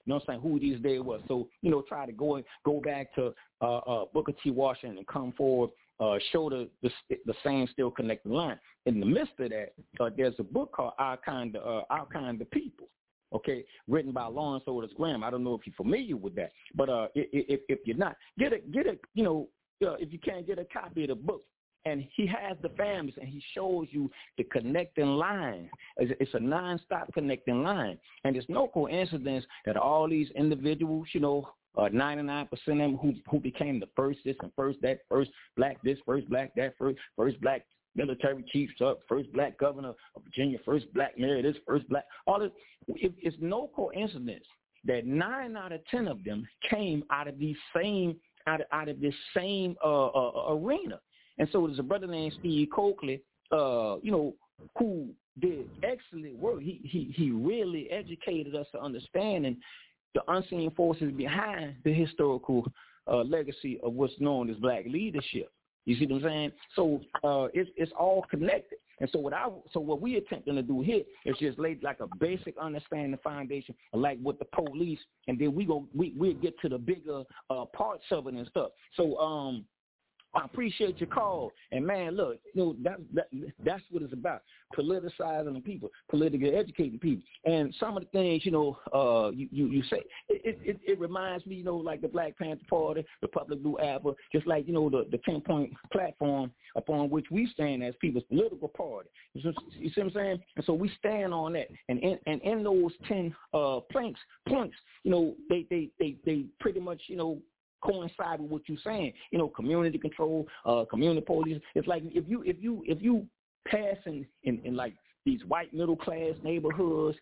You know what I'm saying? Who these days was. So, try to go back to Booker T. Washington and come forward, show the same still connected line. In the midst of that, there's a book called Our Kind of People. Okay, written by Lawrence Otis Graham. I don't know if you're familiar with that, but if you're not, get a if you can't get a copy of the book. And he has the families, and he shows you the connecting line. It's a nonstop connecting line, and it's no coincidence that all these individuals, 99% of them who became the first this and first that, first black this, first black that, first black military chief, first black governor of Virginia, first black mayor, this, first black, all this. It's no coincidence that 9 out of 10 of them came out of these same out of this same arena. And so there's a brother named Steve Coakley, who did excellent work. He really educated us to understanding the unseen forces behind the historical legacy of what's known as black leadership. You see what I'm saying? So it's all connected. And so what we attempting to do here is just lay like a basic understanding foundation of like what the police, and then we'll get to the bigger parts of it and stuff. So I appreciate your call, and man, look, that's what it's about: politicizing the people, politically educating people. And some of the things, you say, it reminds me, like the Black Panther Party, the Public Blue Apple, just like the 10-point platform upon which we stand as people's political party. You see what I'm saying? And so we stand on that, and in those 10 points, they pretty much coincide with what you're saying. Community control, community police. It's like if you pass in like these white middle class neighborhoods,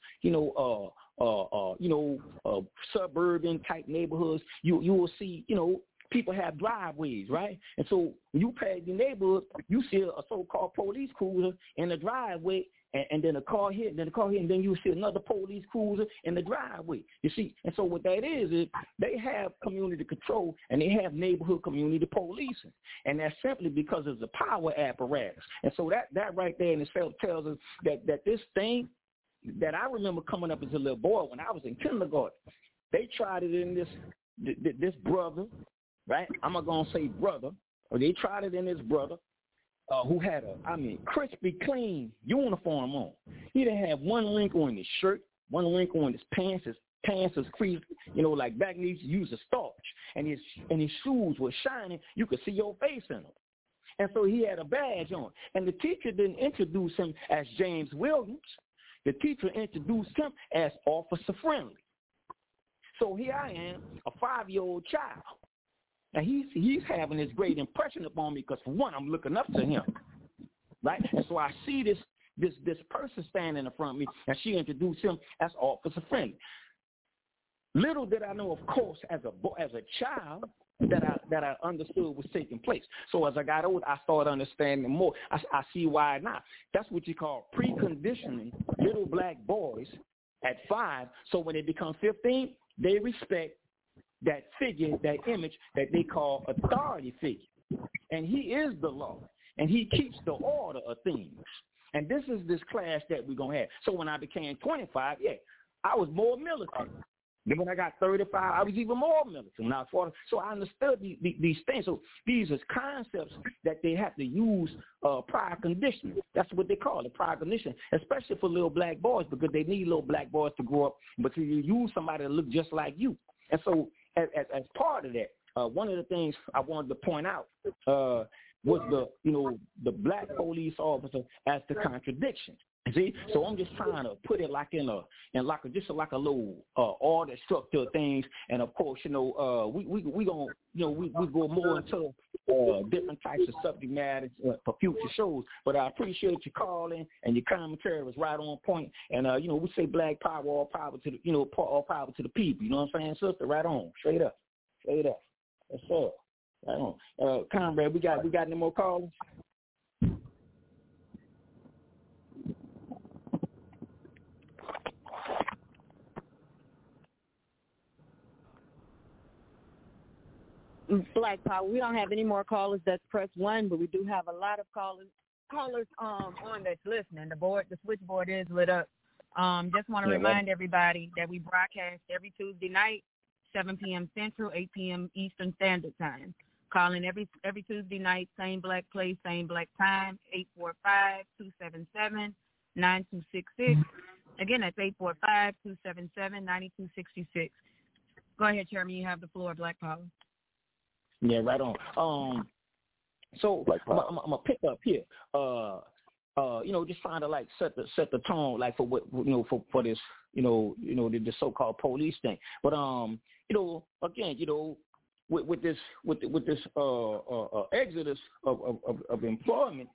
suburban type neighborhoods, you will see, people have driveways, right? And so when you pass the neighborhood, you see a so-called police cruiser in the driveway, and then a car hit, and then you see another police cruiser in the driveway. You see, and so what that is they have community control and they have neighborhood community policing, and that's simply because of the power apparatus. And so that right there in itself tells us that this thing that I remember coming up as a little boy when I was in kindergarten, they tried it in this brother, right? I'm not gonna say brother, or they tried it in this brother. Who had crispy clean uniform on. He didn't have one wrinkle in his shirt, one wrinkle in his pants. His pants was creased, like back when he used to use a starch. And his shoes were shining. You could see your face in them. And so he had a badge on. And the teacher didn't introduce him as James Williams. The teacher introduced him as Officer Friendly. So here I am, a 5-year-old child. And he's having this great impression upon me because, for one, I'm looking up to him, right? And so I see this person standing in front of me, and she introduced him as Officer Friendly. Little did I know, of course, as a child, that I understood was taking place. So as I got older, I started understanding more. I see why now. That's what you call preconditioning little black boys at 5. So when they become 15, they respect that figure, that image that they call authority figure. And he is the law, and he keeps the order of things. And this is this class that we're going to have. So when I became 25, I was more military. Then when I got 35, I was even more military. When I was 40, so I understood these things. So these are concepts that they have to use prior conditioning. That's what they call it, prior conditioning, especially for little black boys, because they need little black boys to grow up, but you use somebody that look just like you. And so as part of that, one of the things I wanted to point out was the black police officer as the contradiction. See, so I'm just trying to put it like in a little order structure of things, and of course, we go more into different types of subject matters for future shows. But I appreciate you calling, and your commentary was right on point. And we say black power, all power to the all power to the people. You know what I'm saying, sister? Right on, straight up. That's all. Right on. Conrad, we got any more callers? Black Power. We don't have any more callers. That's press 1, but we do have a lot of callers on that's listening. The switchboard is lit up. Just want to remind everybody that we broadcast every Tuesday night, 7 p.m. Central, 8 p.m. Eastern Standard Time. Calling every Tuesday night, same black place, same black time, 845-277-9266. Again, that's 845-277-9266. Go ahead, Chairman. You have the floor, Black Power. Yeah, right on. So I'm gonna pick up here. Just trying to like set the tone, like for what for this, the so-called police thing. But again, with this exodus of employment,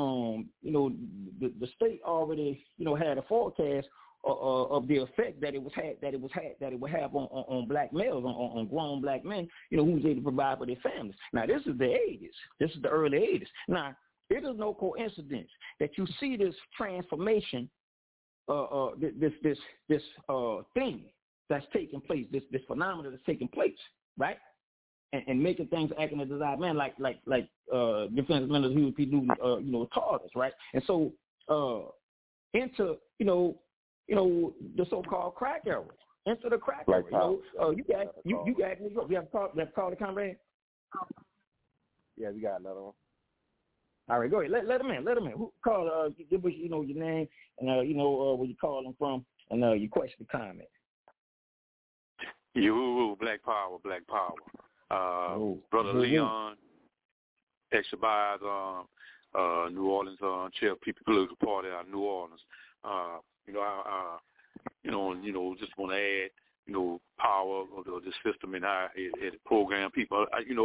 the state already had a forecast of the effect that it would have on black males, on grown black men, who was able to provide for their families. Now this is the 80s. This is the early 80s. Now it is no coincidence that you see this transformation, this thing that's taking place, this phenomenon that's taking place, right? And making things act in a desired manner, like Defense Minister Huey P. Newton, taught us, right? And so into the so-called crack era, into the crack era. You got New York. You have called the comrade. Yeah, we got another one. All right, go ahead. Let him in. Who call? Give us your name and where you calling from and your question, comment. Black Power. Brother Leon, ex-Shabazz, New Orleans, chair of People Political Party out of New Orleans. Just want to add, power of the system and how it program people.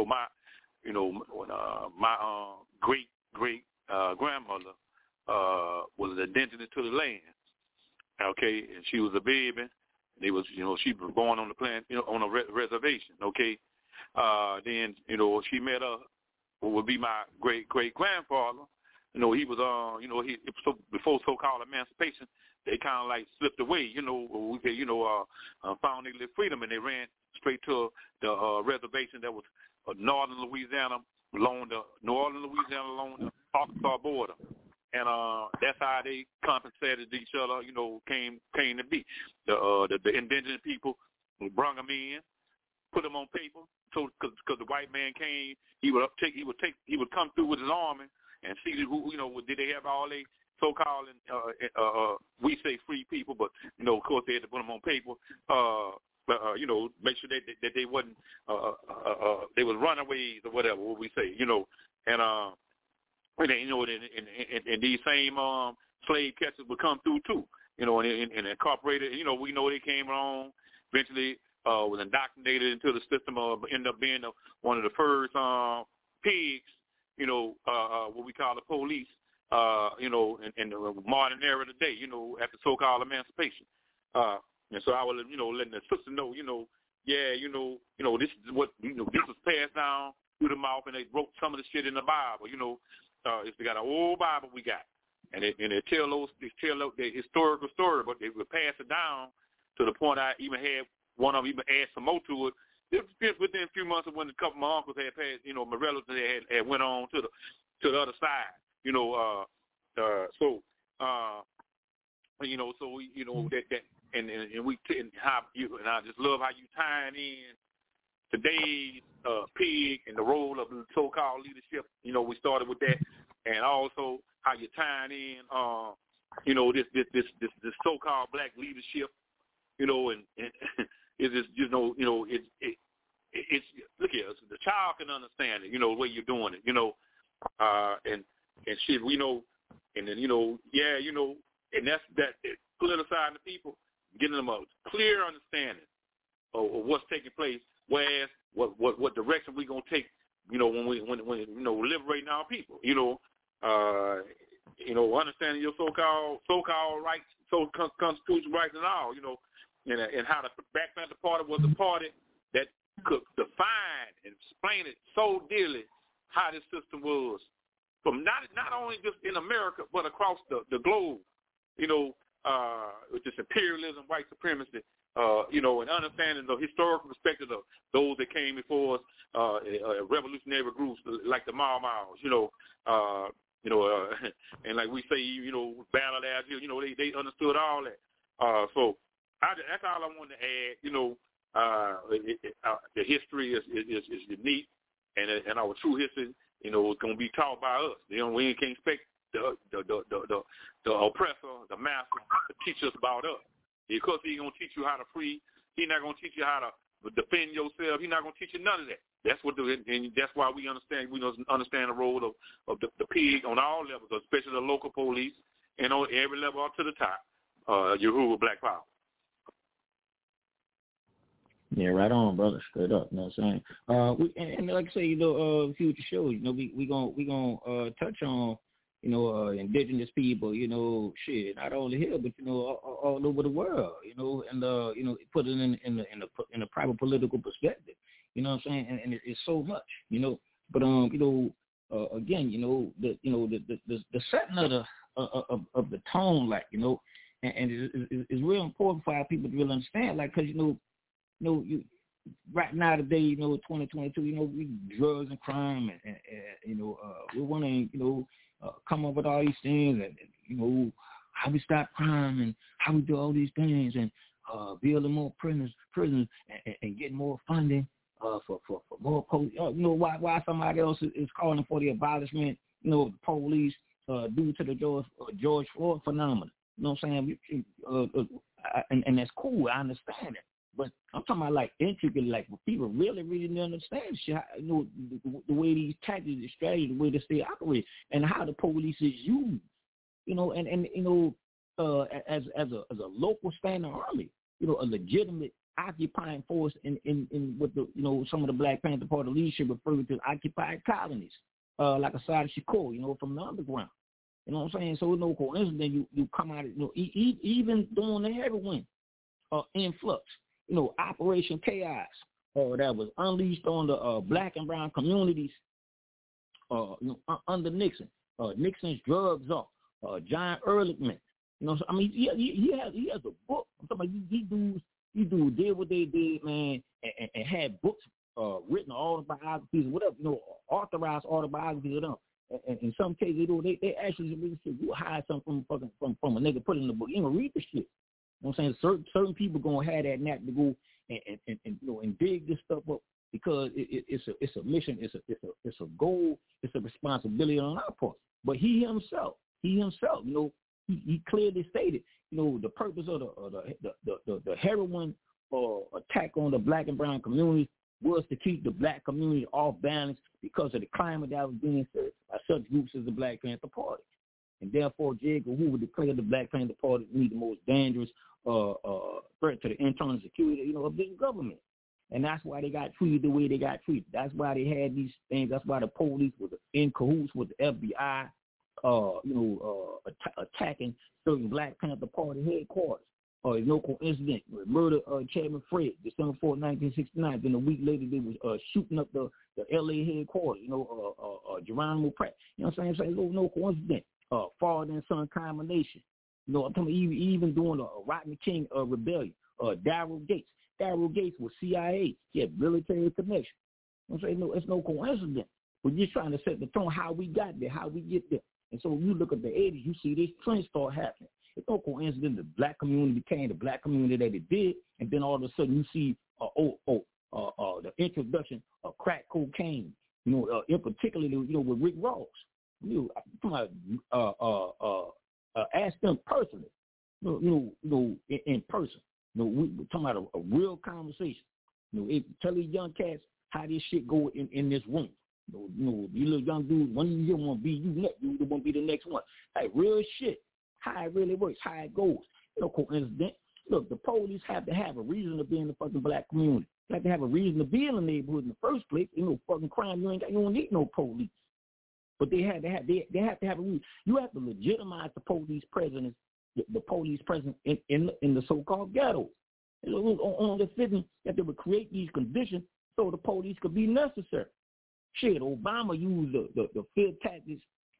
My great grandmother was an identity to the land. Okay, and she was a baby. They was, she was born on the plant, on a reservation. Okay. Then, she met what would be my great grandfather. He was, before so-called emancipation, they kind of like slipped away. Found their freedom, and they ran straight to the reservation that was northern Louisiana, along the Arkansas border, and that's how they compensated each other. Came to be the indigenous people brought them in, put them on paper. So, because the white man came, he would come through with his army and see who, did they have all they so-called, we say free people, but, of course they had to put them on paper, make sure that they wasn't, they was runaways or whatever, what we say, and these same slave catchers would come through too, and incorporated, we know they came along, eventually, was indoctrinated into the system, ended up being one of the first pigs, what we call the police, in the modern era today, after so-called emancipation. And so I was, letting the sister know, this is what, this was passed down through the mouth, and they wrote some of the shit in the Bible, it's got an old Bible we got, and they tell the historical story, but they would pass it down to the point I even had one of them even add some more to it. Just within a few months of when a couple of my uncles had passed, my relatives had went on to the other side, and I just love how you tying in today's pig and the role of the so-called leadership. We started with that, and also how you tying in, this so-called black leadership, and it's just, it's look here, the child can understand it, the way you're doing it, and shit, and then, and that's that politicizing the people, getting them a clear understanding of what's taking place, whereas what direction we gonna take, when liberating our people, understanding your so-called rights, constitutional rights and all, and how the Black Panther Party was a party that could define and explain it so dearly how this system was from not only just in America but across the globe, with this imperialism, white supremacy, and understanding the historical perspective of those that came before us, revolutionary groups like the Mau Maus, and like we say, battle out here, they understood all that. So that's all I wanted to add. You know, the history is unique, and our true history, you know, is going to be taught by us. You know, we can't expect the oppressor, the master, to teach us about us. Because he's going to teach you how to free. He's not going to teach you how to defend yourself. He's not going to teach you none of that. That's and that's why we understand. We understand the role of the pig on all levels, especially the local police, and on every level up to the top. Yahuwah Black Power. Yeah, right on, brother. Straight up. You know what I'm saying? And like I say, you know, future shows, you know, we gonna touch on, you know, indigenous people, you know, shit, not only here, but you know, all over the world, you know, and you know, put it in a private political perspective, you know what I'm saying? And it's so much, you know. But you know, again, you know, the setting of the tone, like, you know, and it's real important for our people to really understand, like, because you know, right now today, you know, 2022, you know, we drugs and crime, and you know, we want to, you know, come up with all these things, and you know, how we stop crime and how we do all these things, and building more prisons, and getting more funding for more police. You know, why somebody else is calling for the abolishment, you know, the police due to the George Floyd phenomenon. You know what I'm saying? And that's cool. I understand it. But I'm talking about, like, intricately, like, people really understand shit, you know, the way these tactics, the strategy, the way that they operate, and how the police is used, you know, and you know, as a local standing army, you know, a legitimate occupying force in what the, you know, some of the Black Panther Party leadership referred to as occupied colonies, like Assad Shakur, you know, from the underground. You know what I'm saying? So it's no coincidence you come out, you know, even during the heroin influx. You know, Operation Chaos that was unleashed on the Black and brown communities you know, under Nixon. Nixon's drug czar, John Ehrlichman. You know, so, I mean, he has a book. I'm talking about these dudes did what they did, man, and had books written, autobiographies, whatever, you know, authorized autobiographies of them. And in some cases, you know, they actually really said, you hide something from a nigga, put it in the book. You ain't gonna read the shit. You know what I'm saying? Certain people gonna have that knack to go and you know, and dig this stuff up, because it's a mission, it's a goal, it's a responsibility on our part. But he himself, you know, he clearly stated, you know, the purpose of the heroin attack on the Black and brown communities was to keep the Black community off balance because of the climate that was being set by such groups as the Black Panther Party. And therefore, J. Edgar Hoover declared the Black Panther Party to be the most dangerous threat to the internal security, you know, of this government. And that's why they got treated the way they got treated. That's why they had these things. That's why the police was in cahoots with the FBI, you know, attacking certain Black Panther Party headquarters. No coincidence. Murder Chairman Fred, December 4, 1969. Then a week later, they was shooting up the L.A. headquarters, you know, Geronimo Pratt. You know what I'm saying? No coincidence. Father and son combination. You know, I'm talking about even during the Rodney King rebellion. Daryl Gates. Daryl Gates was CIA. He had military connection. I'm saying, no, it's no coincidence. We're just trying to set the tone how we got there, how we get there. And so when you look at the 80s, you see this trend start happening. It's no coincidence the Black community became the Black community that it did, and then all of a sudden you see the introduction of crack cocaine. You know, in particularly, you know, with Rick Ross. You know, ask them personally. You know, in person. You know, we're talking about a real conversation. You know, tell these young cats how this shit go in this room. You know, you little young dudes, one of you want to be you next, you want to be the next one. Like real shit. How it really works, how it goes. No coincidence. Look, the police have to have a reason to be in the fucking Black community. They have to have a reason to be in the neighborhood in the first place. You know, fucking crime. You don't need no police. But they have to have a reason. You have to legitimize the police presence, the police presence in the so-called ghetto. It was on the fitting that they would create these conditions so the police could be necessary. Shit, Obama used the fear tactics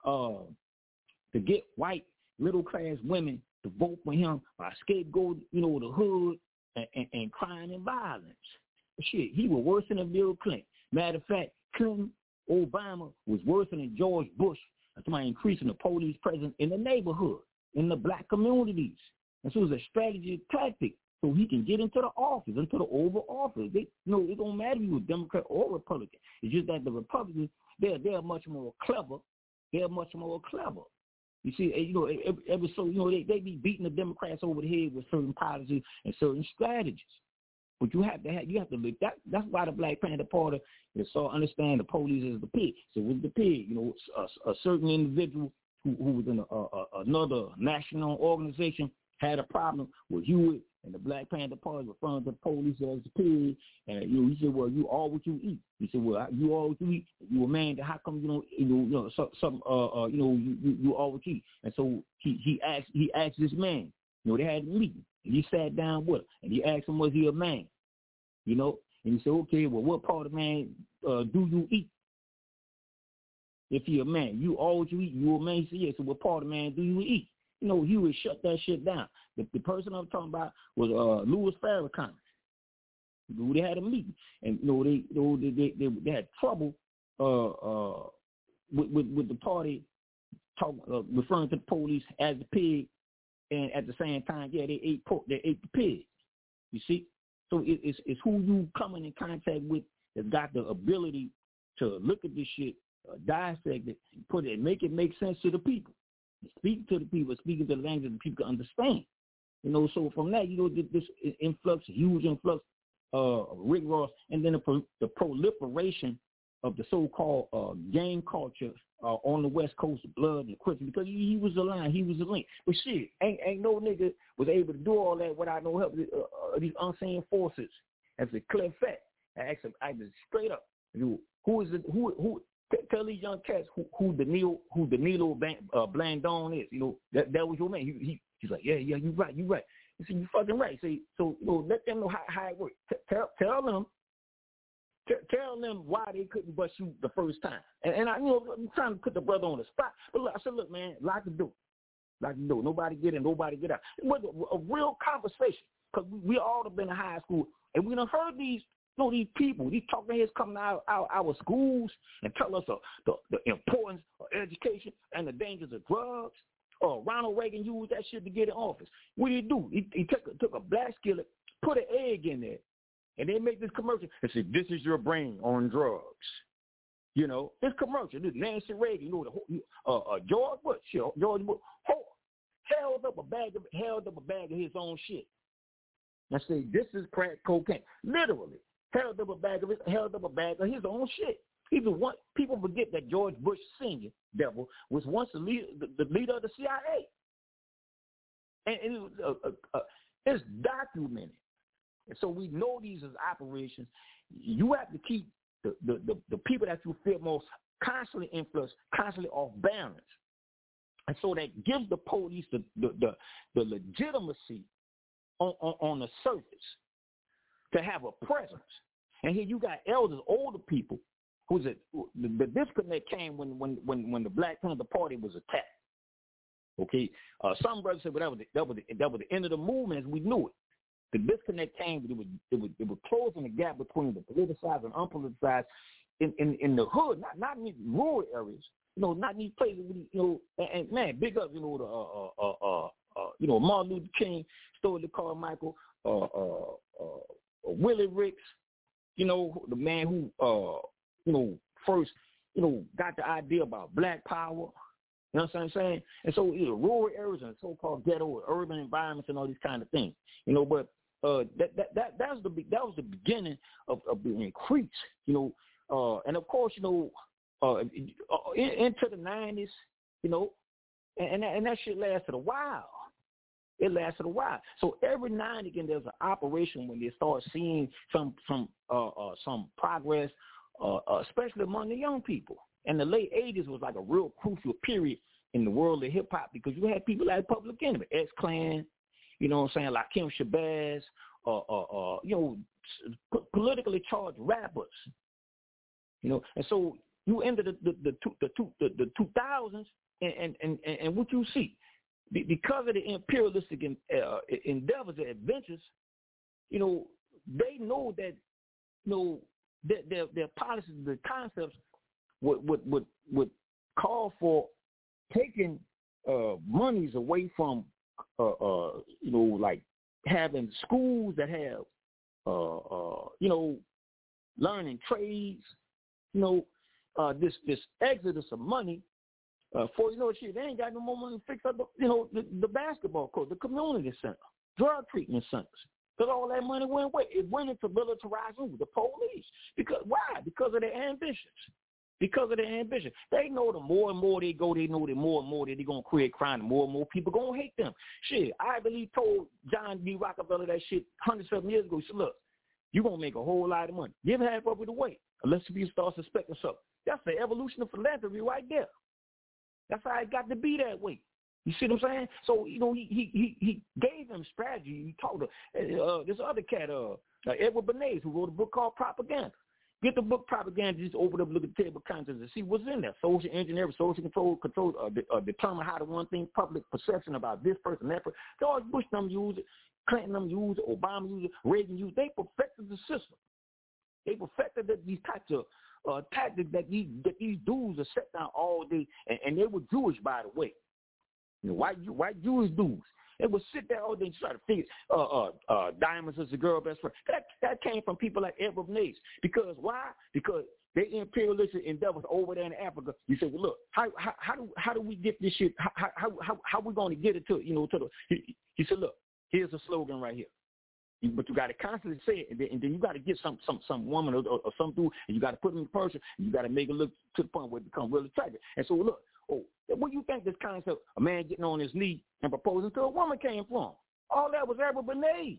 to get white middle-class women to vote for him by scapegoat, you know, the hood and crime and violence. Shit, he was worse than Bill Clinton. Matter of fact, Clinton, Obama was worse than George Bush. That's why increasing the police presence in the neighborhood, in the Black communities. And so it's a strategy tactic so he can get into the office, into the Oval Office. It don't matter if you're Democrat or Republican. It's just that the Republicans, they're much more clever. They're much more clever. You see, every so, they be beating the Democrats over the head with certain policies and certain strategies. But you have to live that. That's why the Black Panther Party is so understand the police is the pig. So with the pig, a certain individual who was in another national organization had a problem with Hewitt, and the Black Panther Party referring to the police as the pig. And he said, "Well, you all what you eat." He said, "Well, you all what you eat. You a man. How come you all what you eat?" And so he asked this man. They had a meeting, and he sat down with him, and he asked him, "Was he a man?" And he said, "Okay, well, what part of man do you eat? If you're a man, you all what you eat. You a man?" He said, "Yeah." So what part of man do you eat? He would shut that shit down. The person I'm talking about was Louis Farrakhan. They had a meeting, and they had trouble with the party referring to the police as the pig, and at the same time, they ate pork. They ate the pig. You see, so it's who you coming in contact with that's got the ability to look at this shit, dissect it, put it, and make it make sense to the people. Speaking to the people, speaking to the language that people can understand. So from that, this influx, huge influx, Rick Ross, and then the proliferation of the so-called gang culture on the West Coast, the Blood and Crips, because he was a line, he was a link. But shit, ain't no nigga was able to do all that without no help of these unseen forces. That's a clear fact. I just straight up, who is it? Who? Tell these young cats who Danilo Blandon is. That was your man. He's like, yeah, you right. You see, you fucking right. See, so let them know how it works. Tell them why they couldn't bust you the first time. And I'm trying to put the brother on the spot. But look, I said, look, man, lock the door. Nobody get in, nobody get out. It was a real conversation because we all have been in high school and we done heard these people, these talking heads coming out our schools and tell us the importance of education and the dangers of drugs. Ronald Reagan used that shit to get in office. What did he do? He took a black skillet, put an egg in there, and they make this commercial and said, "This is your brain on drugs." This commercial, this Nancy Reagan, George Bush held up a bag of his own shit. I say, "This is crack cocaine." Literally. Held up a bag of his own shit. People forget that George Bush Sr., devil, was once the leader of the CIA. And it's documented. And so we know these as operations. You have to keep the people that you feel most constantly influenced, constantly off balance. And so that gives the police the legitimacy on the surface to have a presence. And here you got elders, older people, the disconnect came when the Black Panther Party was attacked. Okay, some brothers said, well, that was the end of the movement as we knew it. The disconnect came, but it was closing the gap between the politicized and unpoliticized in the hood, not in these rural areas, not in these places. And man, big up, Martin Luther King, Stokely Carmichael, Willie Ricks, the man who, first, got the idea about black power. You know what I'm saying? And so rural areas and so-called ghetto, urban environments, and all these kind of things. But that was the beginning of the increase. And of course, into the 90s, and that shit lasted a while. It lasted a while. So every now and again, there's an operation when they start seeing some progress, especially among the young people. And the late 80s was like a real crucial period in the world of hip-hop because you had people like Public Enemy, X-Clan, like Kim Shabazz, politically charged rappers, And so you enter the 2000s, and what you see, because of the imperialistic endeavors and adventures, they know that, their policies, the concepts would call for taking monies away from like having schools that have, learning trades, this exodus of money for, they ain't got no more money to fix up, the basketball court, the community center, drug treatment centers. Because all that money went away. It went into militarizing the police. Because why? Because of their ambitions. Because of their ambition. They know the more and more they go, they know the more and more that they're going to create crime, the more and more people going to hate them. Shit, I believe told John D. Rockefeller that shit 107 years ago. He said, look, you're going to make a whole lot of money. Give half of it away unless you start suspecting something. That's the evolution of philanthropy right there. That's how it got to be that way. You see what I'm saying? So, he gave them strategy. He told this other cat, Edward Bernays, who wrote a book called Propaganda. Get the book Propaganda, just open up, look at the table of contents and see what's in there. Social engineering, social control, determine how to run things, public perception about this person, that person. George Bush them used it, Clinton them used it, Obama used it, Reagan used it. They perfected the system. They perfected these types of tactics that these dudes are set down all day, and they were Jewish, by the way. White Jewish dudes. They would sit there all day and try to figure diamonds as a girl best friend. That came from people like Edward Bernays. Because why? Because they imperialistic endeavors over there in Africa. You say, well, look, how do we get this shit? How we going to get it to the? He said, look, here's a slogan right here. But you got to constantly say it, and then you got to get some woman or some dude, and you got to put them in person, and you got to make it look to the point where it becomes really attractive. And so look. Where do you think this concept, a man getting on his knee and proposing to a woman, came from? All that was Edward Bernays.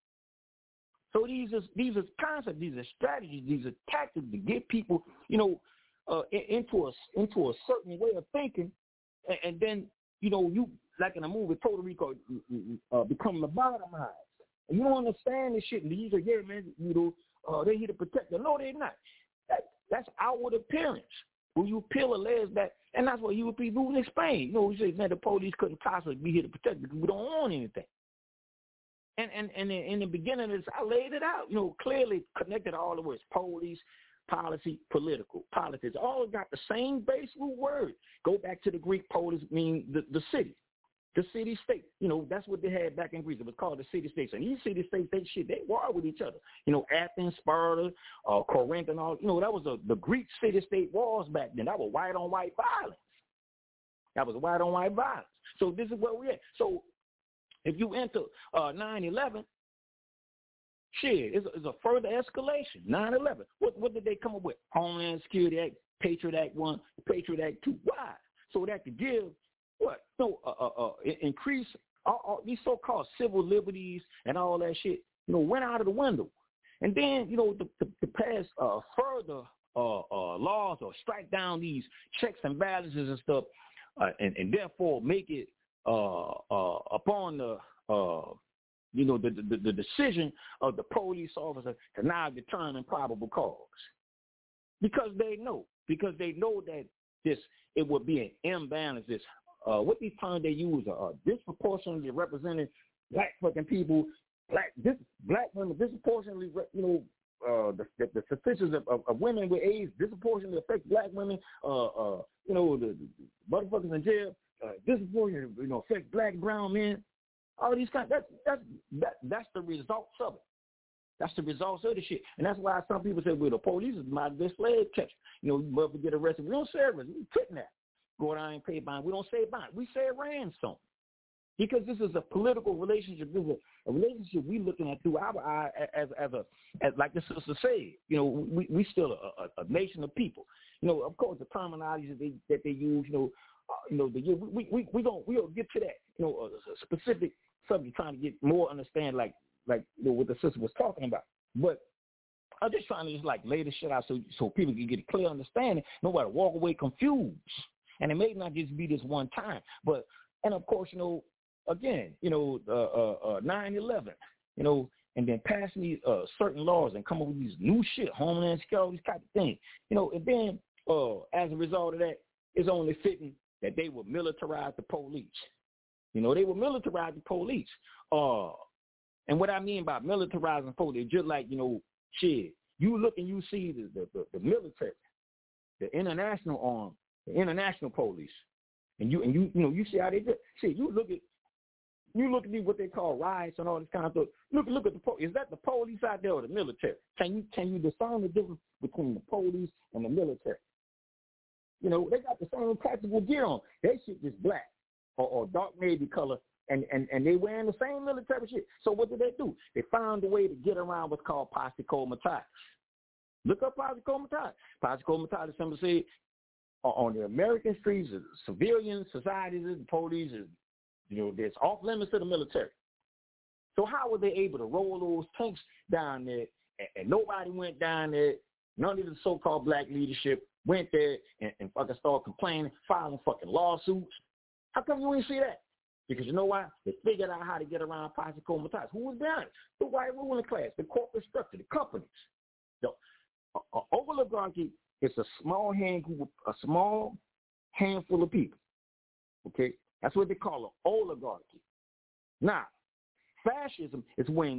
So these are concepts, these are strategies, these are tactics to get people, into a certain way of thinking, and then, you, like in a movie, Puerto Rico, become lobotomized. And you don't understand this shit. And these are, yeah, man, they're here to protect them. No, they're not. That's outward appearance. When you peel a leg back, and that's what he would be doing in Spain. He said, man, the police couldn't possibly be here to protect because we don't own anything. And in the beginning of this, I laid it out, clearly connected all the words, police, policy, political, politics, all got the same base root word. Go back to the Greek, polis mean the city. The city-state, that's what they had back in Greece. It was called the city-states. And these city-states, they war with each other. Athens, Sparta, Corinth, and all. That was the Greek city-state wars back then. That was white-on-white violence. So this is where we're at. So if you enter 9/11, shit, it's a further escalation. 9/11. What did they come up with? Homeland Security Act, Patriot Act 1, Patriot Act 2. Why? So that could give what? Increase all these so-called civil liberties and all that shit, went out of the window. And then, to pass further laws or strike down these checks and balances and stuff, and therefore make it upon the decision of the police officer to now determine probable cause. Because they know that it would be an imbalance, what these terms they use are disproportionately representing black fucking people, black women disproportionately, the statistics of women with AIDS disproportionately affect black women, the motherfuckers in jail disproportionately, affect black and brown men. All these kind, that's the results of it. That's the results of the shit. And that's why some people say, well, the police is my best slave catcher. You motherfucker get arrested. We don't say arrested. We kidnap. Go down and pay bond. We don't say bond. We say ransom. Because this is a political relationship. This is a relationship we looking at through our eye as like the sister said. We still a nation of people. Of course, the terminology that they use. We'll get to that. A specific subject, trying to get more understand like what the sister was talking about. But I'm just trying to lay this shit out so people can get a clear understanding. Nobody walk away confused. And it may not just be this one time, and of course, again, 9/11, and then passing these certain laws and come up with these new shit, Homeland Security, these type of things, and then as a result of that, it's only fitting that they would militarize the police. They would militarize the police. And what I mean by militarizing police, just like, shit, you look and you see the military, the international arm, the international police, and you see how they do. See, you look at You look at what they call riots and all this kind of stuff. Look at the police. Is that the police out there or the military? Can you discern the difference between the police and the military? You know, they got the same tactical gear on. They shit just black or dark navy color, and they wearing the same military shit. So what did they do? They found a way to get around what's called posse comitatus. Look up posse comitatus. Posse comitatus simply said, on the American streets, civilian societies, the police, you know, there's off limits to the military. So how were they able to roll those tanks down there, and nobody went down there? None of the so-called black leadership went there and fucking started complaining, filing fucking lawsuits. How come you ain't see that? Because you know why? They figured out how to get around posse comitatus. Who was behind it? The white ruling class, the corporate structure, the companies. The oligarchy is a small handful of people. Okay? That's what they call an oligarchy. Now, fascism is when,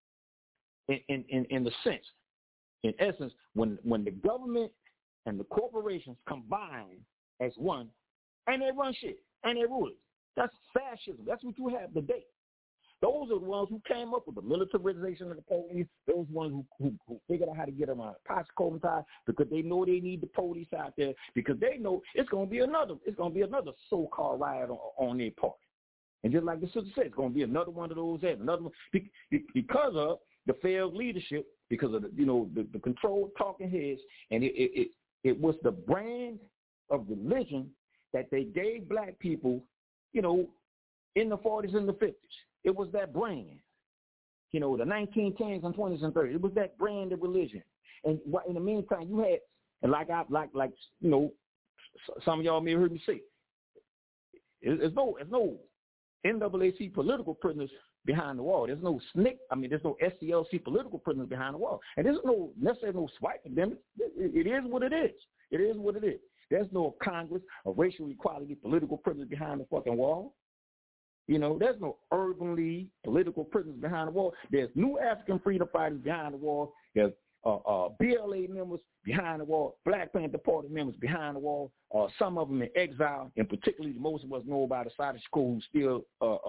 in the sense, in essence, when the government and the corporations combine as one, and they run shit, and they rule it. That's fascism. That's what you have today. Those are the ones who came up with the militarization of the police. Those ones who figured out how to get around posse comitatus, because they know they need the police out there, because they know it's gonna be another so-called riot on their part. And just like the sister said, it's gonna be another one of those, another one, because of the failed leadership, because of the controlled talking heads, and it was the brand of religion that they gave black people, in the 40s and the 50s. It was that brand, the 1910s and 20s and 30s. It was that brand of religion. And in the meantime, you had, and some of y'all may have heard me say, there's no NAACP political prisoners behind the wall. There's no there's no SCLC political prisoners behind the wall. And there's no necessarily no white pandemic. It is what it is. It is what it is. There's no Congress or racial equality political prisoners behind the fucking wall. There's no Urban League political prisoners behind the wall. There's new African freedom fighters behind the wall. There's BLA members behind the wall, Black Panther Party members behind the wall, some of them in exile, and particularly most of us know about Assata Shakur, who's still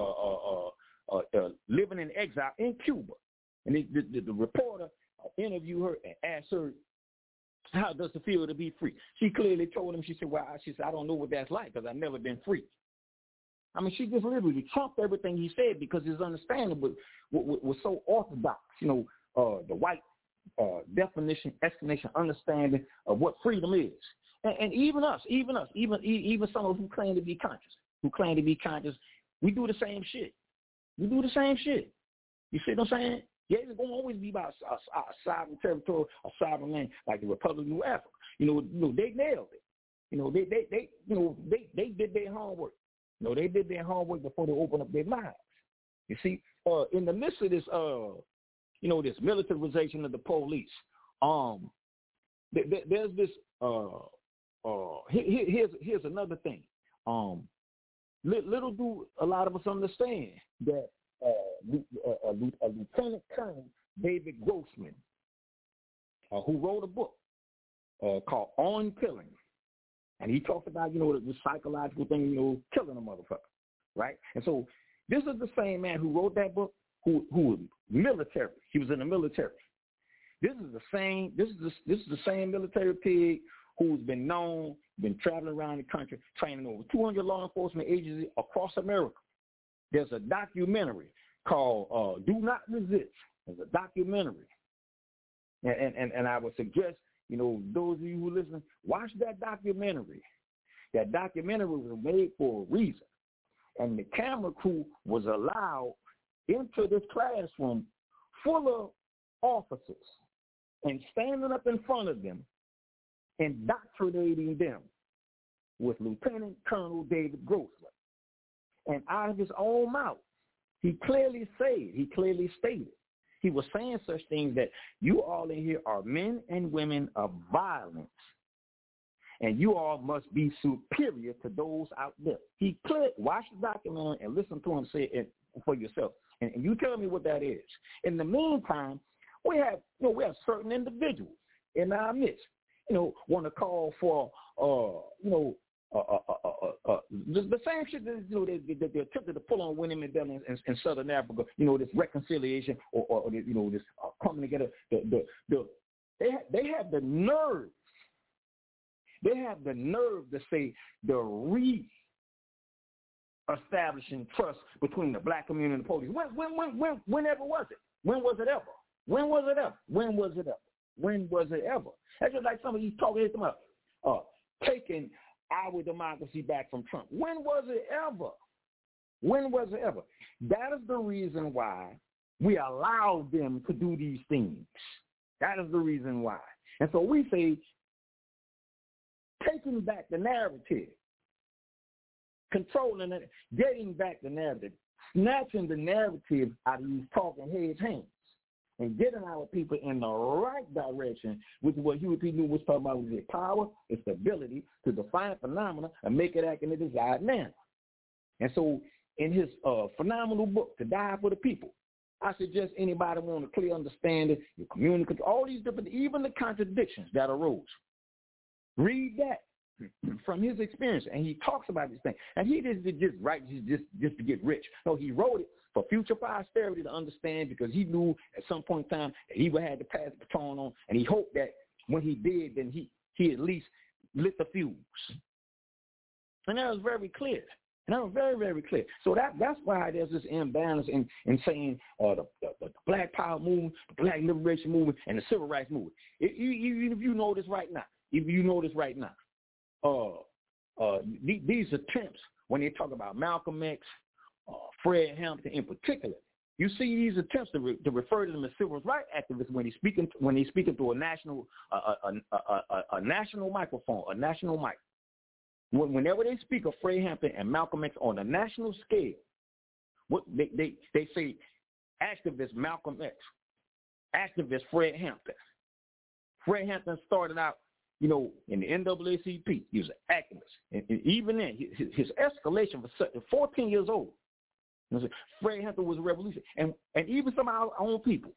living in exile in Cuba. And the reporter interviewed her and asked her, how does it feel to be free? She clearly told him, she said, I don't know what that's like because I've never been free. She just literally trumped everything he said because his understanding was so orthodox, the white definition, explanation, understanding of what freedom is. And even us, even some of us who claim to be conscious, we do the same shit. You see what I'm saying? Yeah, it's going to always be about a sovereign territory, a sovereign land, like the Republic of New Africa. They nailed it. They did their homework. They did their homework before they opened up their minds. You see, in the midst of this, this militarization of the police, there's this. Here's another thing. Little do a lot of us understand that Lieutenant Colonel David Grossman, who wrote a book called On Killing. And he talked about, the psychological thing, killing a motherfucker, right? And so this is the same man who wrote that book, who was military. He was in the military. This is the same military pig who's been traveling around the country, training over 200 law enforcement agencies across America. There's a documentary called "Do Not Resist." There's a documentary, and I would suggest, those of you who listen, watch that documentary. That documentary was made for a reason. And the camera crew was allowed into this classroom full of officers and standing up in front of them, indoctrinating them with Lieutenant Colonel David Grossman. And out of his own mouth, he clearly stated, he was saying such things that you all in here are men and women of violence, and you all must be superior to those out there. He watch the documentary and listen to him say it for yourself, and you tell me what that is. In the meantime, we have certain individuals in our midst, want to call for the same shit that they attempted to pull on women in Southern Africa. This reconciliation or this coming together. They have the nerve. They have the nerve to say the re-establishing trust between the black community and the police. Whenever was it? When was it ever? When was it ever? When was it ever? When was it ever? That's just like some of these talking about taking our democracy back from Trump. When was it ever? When was it ever? That is the reason why we allow them to do these things. That is the reason why. And so we say, taking back the narrative, controlling it, getting back the narrative, snatching the narrative out of these talking heads' hands, and getting our people in the right direction, which is what Huey P. Newton was talking about, with its power, its ability to define phenomena and make it act in a desired manner. And so in his phenomenal book, To Die for the People, I suggest anybody want a clear understanding, your community, all these different, even the contradictions that arose. Read that from his experience, and he talks about this thing. And he didn't just write just to get rich. No, he wrote it for future posterity to understand, because he knew at some point in time that he would have to pass the baton on, and he hoped that when he did, then he at least lit the fuse. And that was very clear. And that was very, very clear. So that's why there's this imbalance in saying the Black Power movement, the Black Liberation movement, and the Civil Rights movement. Even if you know this right now, these attempts, when they talk about Malcolm X, Fred Hampton in particular, you see these attempts to refer to them as civil rights activists when he's speaking to a national microphone, a national mic. Whenever they speak of Fred Hampton and Malcolm X on a national scale, what they say, activist Malcolm X, activist Fred Hampton. Fred Hampton started out, in the NAACP. He was an activist. And even then, his escalation was 14 years old. Fred Hampton was a revolutionary. And even some of our own people,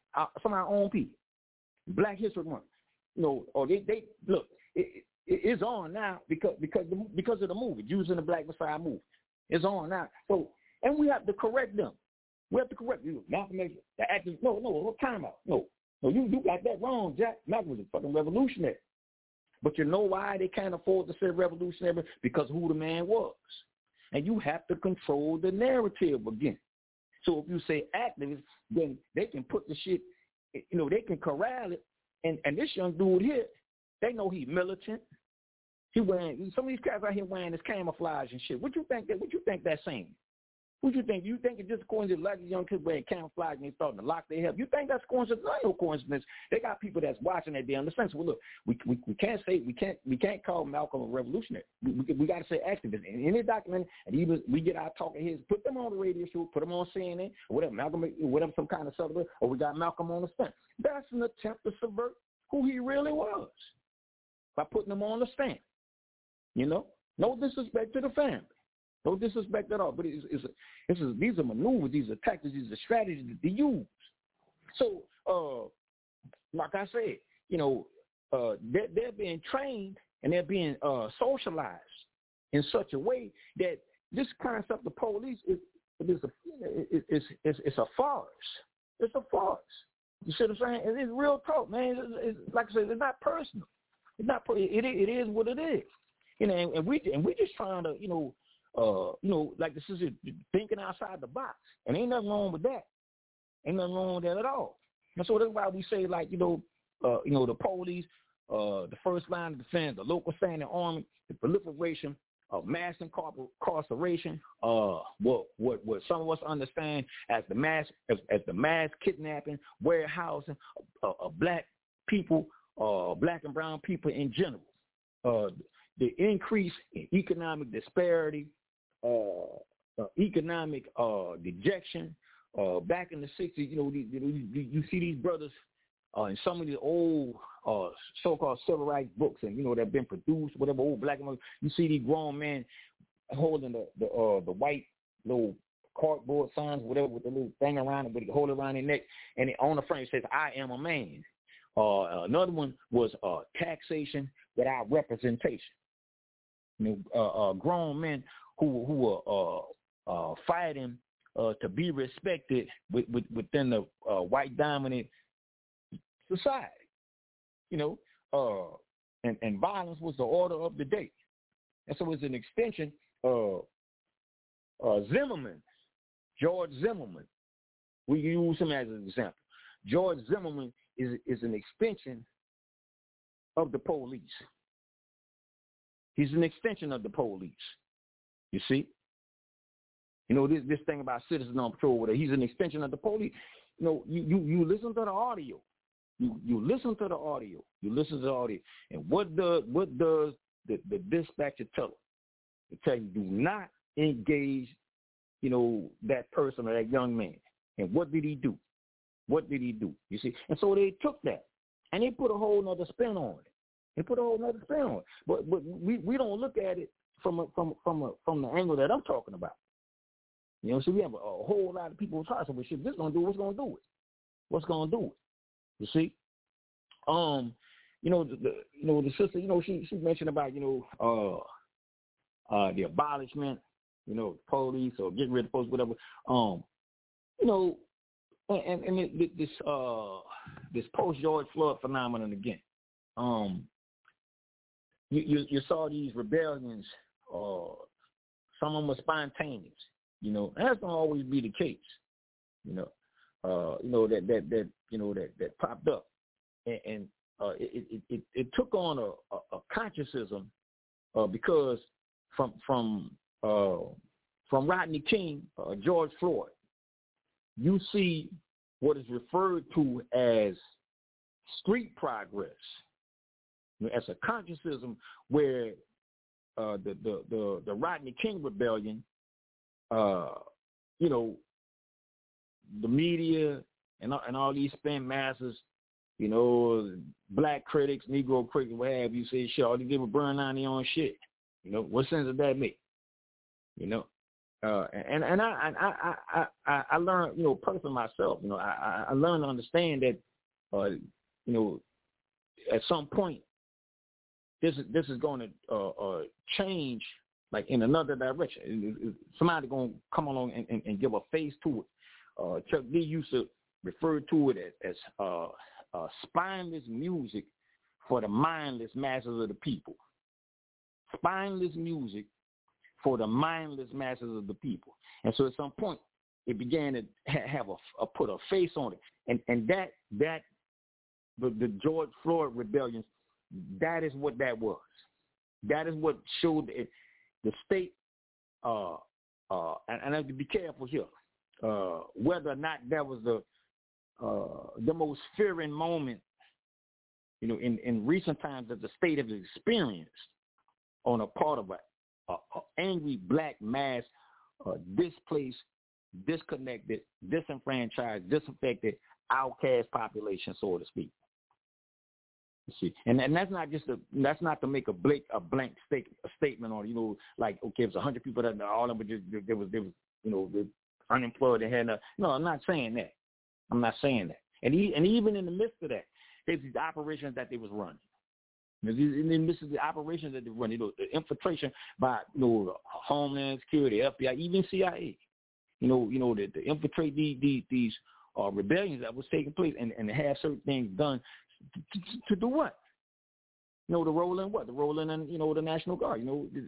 Black History Month, they look, it's on now because of the movie, using the Black Messiah movement. It's on now. So, and we have to correct them. We have to correct you. Malcolm X, the activist. No, time out. No, you got that wrong, Jack. Malcolm was a fucking revolutionary. But you know why they can't afford to say revolutionary? Because who the man was. And you have to control the narrative again. So if you say activists, then they can put the shit, they can corral it. And this young dude here, they know he's militant. He wearing, some of these guys out here wearing this camouflage and shit. What you think that's saying? What you think? You think it's just coincidence, like young kids wearing camouflage and they starting to lock their head? You think that's coincidence? No coincidence. They got people that's watching that. They understand. So look, we can't call Malcolm a revolutionary. We got to say activist. In any document, and even we get our talking heads, put them on the radio show, put them on CNN or whatever. Malcolm, whatever, some kind of subject, or we got Malcolm on the stand. That's an attempt to subvert who he really was by putting him on the stand. No disrespect to the family. No disrespect at all, but these are maneuvers, these are tactics, these are strategies that they use. So, like I said, they're being trained and they're being socialized in such a way that this concept of police is a farce. It's a farce. You see what I'm saying? It's real talk, man. It's like I said, it's not personal. It's not. It is what it is. And we just trying to, like the sister, thinking outside the box. And ain't nothing wrong with that. Ain't nothing wrong with that at all. And so that's why we say, like, the police, the first line of defense, the local standing army, the proliferation of mass incarceration, what some of us understand as the mass kidnapping, warehousing of black people, black and brown people in general. The increase in economic disparity, economic dejection. Back in the 60s, you see these brothers in some of the old so-called civil rights books, and that have been produced, whatever, old black and white. You see these grown men holding the white little cardboard signs, whatever, with the little thing around it, but they hold it around their neck, and on the front it says, "I am a man." Another one was taxation without representation. Grown men who are fighting to be respected within the white dominant society. And violence was the order of the day. And so it's an extension of Zimmerman, George Zimmerman. We use him as an example. George Zimmerman is an extension of the police. He's an extension of the police. You see? This thing about citizens on patrol, he's an extension of the police. You listen to the audio. You listen to the audio. You listen to the audio. And what does the dispatcher tell him? It tell you, do not engage, that person or that young man. And what did he do? What did he do? You see? And so they took that and they put a whole nother spin on it. But we don't look at it from the angle that I'm talking about. So we have a whole lot of people talking about shit. This gonna do what's gonna do it. What's gonna do it? You see? The sister, she mentioned about, the abolishment, police or getting rid of police, whatever. This post George Floyd phenomenon again. You saw these rebellions. Some of them were spontaneous. That's gonna always be the case. That popped up, and it took on a consciousness because from Rodney King, George Floyd, you see what is referred to as street progress, as a consciousness where the Rodney King rebellion, the media and all these spin masters, black critics, Negro critics, what have you, say, sure, all they did was burn down their own shit. What sense does that make? And I learned, personally myself, I learned to understand that, at some point, this is going to change, like in another direction. Somebody going to come along and give a face to it. Chuck D used to refer to it as spineless music for the mindless masses of the people. Spineless music for the mindless masses of the people. And so at some point, it began to have put a face on it. And that the George Floyd rebellions, that is what that was. That is what showed it, the state, and I have to be careful here, whether or not that was the most fearing moment, in recent times that the state has experienced on a part of a angry black mass, displaced, disconnected, disenfranchised, disaffected, outcast population, so to speak. You see, and that's not to make a blank statement on, like, okay, it's 100 people that all of them just there was unemployed and had no, I'm not saying that. And even in the midst of that, there's these operations that they was running. In the midst of the operations that they run, the infiltration by Homeland Security, FBI, even CIA, to infiltrate these rebellions that was taking place and to have certain things done to do what? To roll in what? To roll in, the National Guard,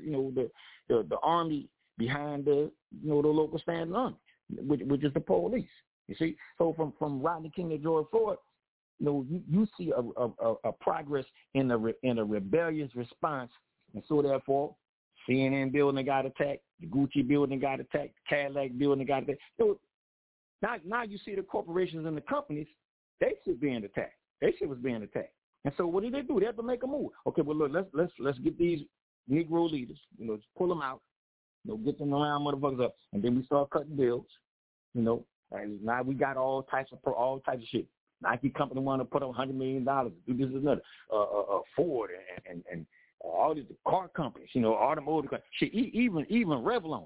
the army behind the local standing army, which is the police. You see, so from Rodney King to George Floyd, you see a progress in a rebellious response, and so therefore, CNN building got attacked, the Gucci building got attacked, the Cadillac building got attacked. So now you see the corporations and the companies, they shit being attacked. They shit was being attacked. And so what did they do? They have to make a move. Okay, well look, let's get these Negro leaders, just pull them out, get them around motherfuckers up, and then we start cutting bills. And now we got all types of shit. Nike company want to put up $100 million to do this and another. Ford and all these car companies, automotive shit. Even Revlon,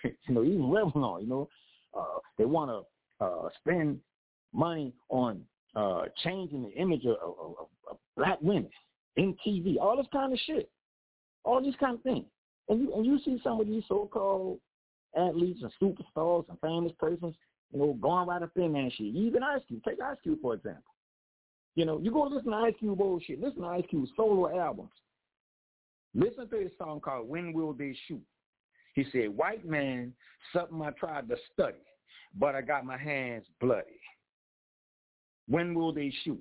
they want to spend money on changing the image of black women in TV. All this kind of shit. All these kind of things. And you see some of these so-called athletes and superstars and famous persons, going right up in there and shit. Even Ice Cube. Take Ice Cube, for example. You go listen to Ice Cube old shit. Listen to Ice Cube's solo albums. Listen to his song called When Will They Shoot? He said, white man, something I tried to study, but I got my hands bloody. When will they shoot?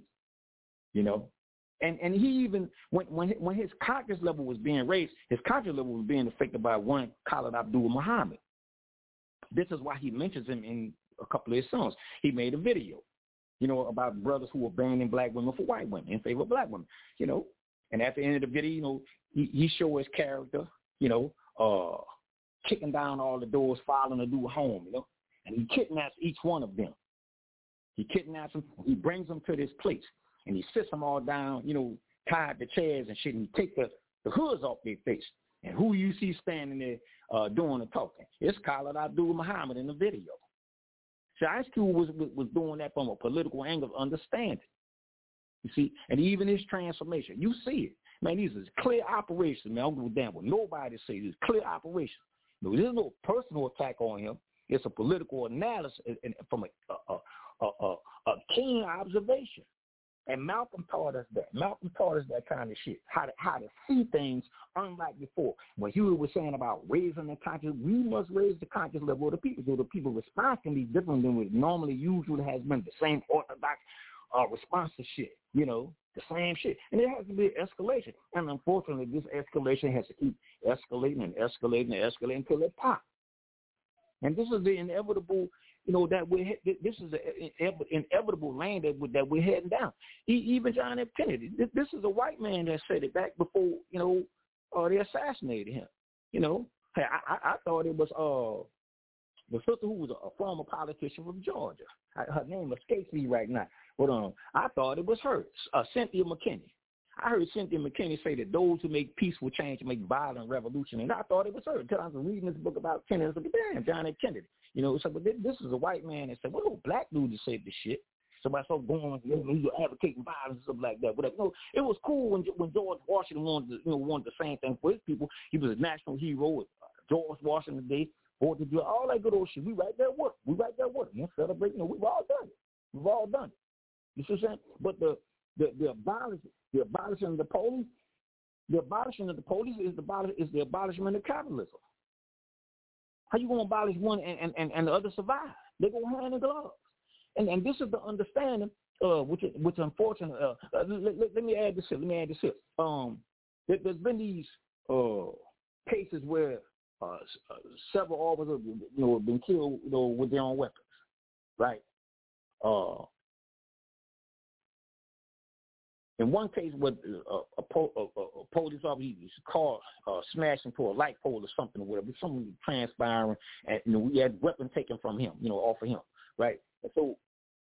And he even, when his conscious level was being raised, his conscious level was being affected by one Khalid Abdul Muhammad. This is why he mentions him in a couple of his songs. He made a video, about brothers who were banning black women for white women in favor of black women, And at the end of the video, he showed his character, kicking down all the doors, following a dude home, and he kidnaps each one of them. He kidnaps them, he brings them to this place, and he sits them all down, tied to chairs and shit, and he take the hoods off their face. And who you see standing there doing the talking? It's Khalid Abdul Muhammad in the video. So Ice Cube was doing that from a political angle of understanding. You see, and even his transformation, you see it. Man, these are clear operations, man. I don't give a damn what nobody says. These clear operations. No, there's no personal attack on him. It's a political analysis from a keen observation. And Malcolm taught us that. Malcolm taught us that kind of shit, how to see things unlike before. When Huey was saying about raising the conscious, we must raise the conscious level of the people. So the people's response can be different than what normally usually has been. The same orthodox response to shit, the same shit. And it has to be an escalation. And unfortunately, this escalation has to keep escalating and escalating and escalating until it pops. And this is the inevitable, this is an inevitable lane that we're heading down. Even John F. Kennedy, this is a white man that said it back before, they assassinated him. Hey, I thought it was the sister who was a former politician from Georgia. Her name escapes me right now. But I thought it was her, Cynthia McKinney. I heard Cynthia McKinney say that those who make peaceful change make violent revolution, and I thought it was her until I was reading this book about Kennedy. I said, damn, John F. Kennedy. So, but this is a white man that said, well, no black dude to say this shit. Somebody started going, he was advocating violence and stuff like that. But it was cool when George Washington wanted the same thing for his people. He was a national hero. George Washington Day, 4th of July, all that good old shit. We right there with him. We're celebrating. We've all done it. We've all done it. You see what I'm saying? But the abolishment of the police, is the abolishment of capitalism. How you gonna abolish one and the other survive? They go hand in glove. And this is the understanding, which unfortunately, let me add this here. There's been these cases where several officers, have been killed, with their own weapons, right? In one case, where a police officer, his car smashed into a light pole or something, or whatever, something transpiring, and we had weapon taken from him, off of him, right? And so,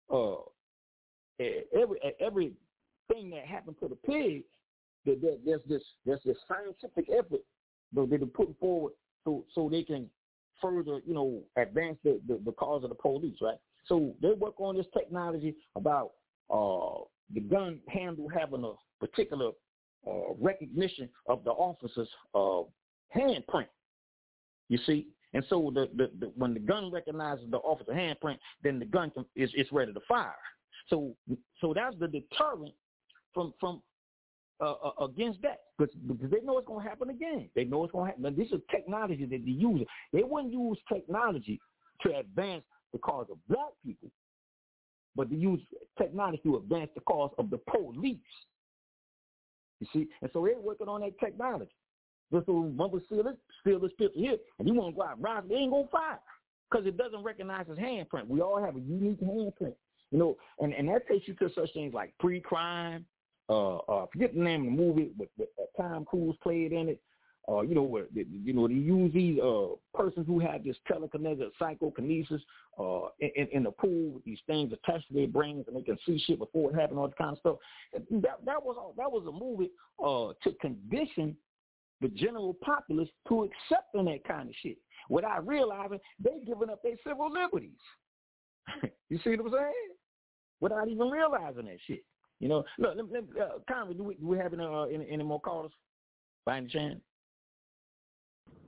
every thing that happened to the pig, there's this scientific effort that they're putting forward so they can further, advance the cause of the police, right? So they work on this technology about the gun handle having a particular recognition of the officer's handprint, you see. And so when the gun recognizes the officer's handprint, then the gun is ready to fire. So that's the deterrent from against that, because they know it's going to happen again. They know it's going to happen. Now, this is technology that they use. They wouldn't use technology to advance the cause of black people, but they use technology to advance the cause of the police. You see? And so they're working on that technology. Just so Bumper steal this picture here, and you want to go out and ride, they ain't going to fire because it doesn't recognize his handprint. We all have a unique handprint, and that takes you to such things like pre-crime. Forget the name of the movie with Tom Cruise played in it. Where they use these persons who have this telekinetic psychokinesis in the pool with these things attached to their brains, and they can see shit before it happened, all that kind of stuff. That was a movie to condition the general populace to accepting that kind of shit without realizing they're giving up their civil liberties. You see what I'm saying? Without even realizing that shit. Look, Conrad, do we have any more callers by any chance?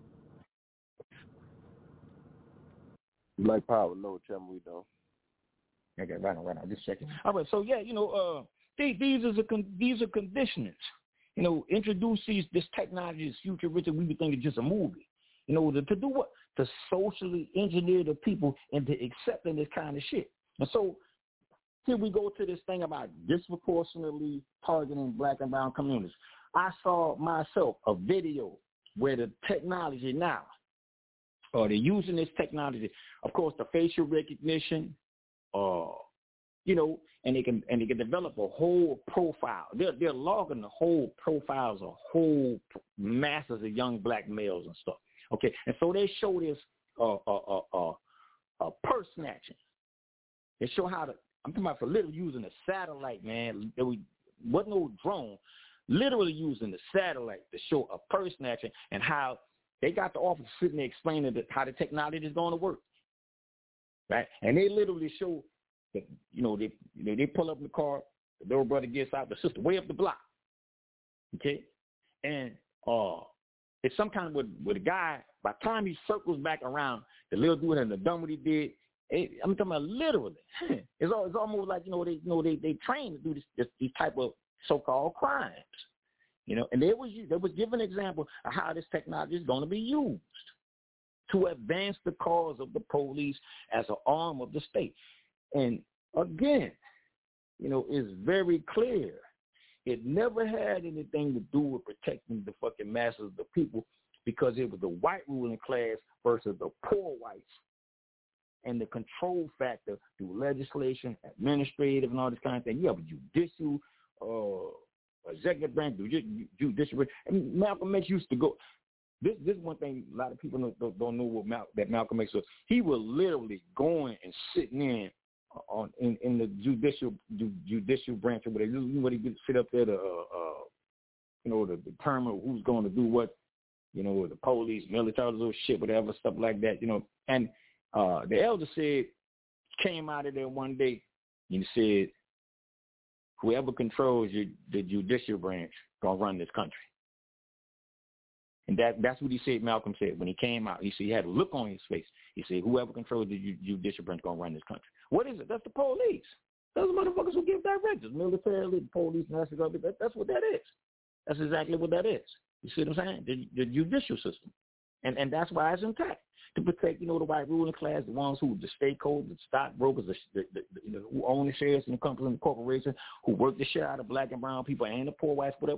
You like power? No, tell me we don't. Okay, right on. Just checking. All right, so yeah, these are conditionings. Introduce this technology, this futuristic. We would think it's just a movie. To do what? To socially engineer the people into accepting this kind of shit. And so here we go to this thing about disproportionately targeting black and brown communities. I saw myself a video where the technology now, they're using this technology, of course, the facial recognition, and they can develop a whole profile. They're logging the whole profiles of whole masses of young black males and stuff. Okay, and so they show this purse snatching. They show how I'm talking about for literally using a satellite, man. There wasn't no drone. Literally using the satellite to show a purse snatching and how they got the officer sitting there explaining how the technology is going to work, right? And they literally show that, they pull up in the car, the little brother gets out, the sister way up the block, okay? And it's some kind of with a guy, by the time he circles back around, the little dude and the dumb what he did, I'm talking about literally. It's almost like, they train to do these type of so-called crimes, and they was giving an example of how this technology is going to be used to advance the cause of the police as an arm of the state. And again, it's very clear. It never had anything to do with protecting the fucking masses of the people, because it was the white ruling class versus the poor whites. And the control factor through legislation, administrative, and all this kind of thing. You have a judicial, executive branch, judicial branch. And Malcolm X used to go. This one thing a lot of people don't know that Malcolm X was. He was literally going and sitting in the judicial branch or whatever. He would sit up there to determine who's going to do what. The police, military, all this shit, whatever, stuff like that. And the elder came out of there one day and said, whoever controls the judicial branch gonna run this country. And that's what he said. Malcolm said when he came out. He said he had a look on his face. He said, whoever controls the judicial branch gonna run this country. What is it? That's the police. Those motherfuckers who give directives, militarily, the police, national government. That's what that is. That's exactly what that is. You see what I'm saying? The judicial system, and that's why it's intact. To protect, the white ruling class, the ones who, the stakeholders, the stockbrokers, who own the shares in the company and the corporation, who work the shit out of black and brown people and the poor whites, whatever.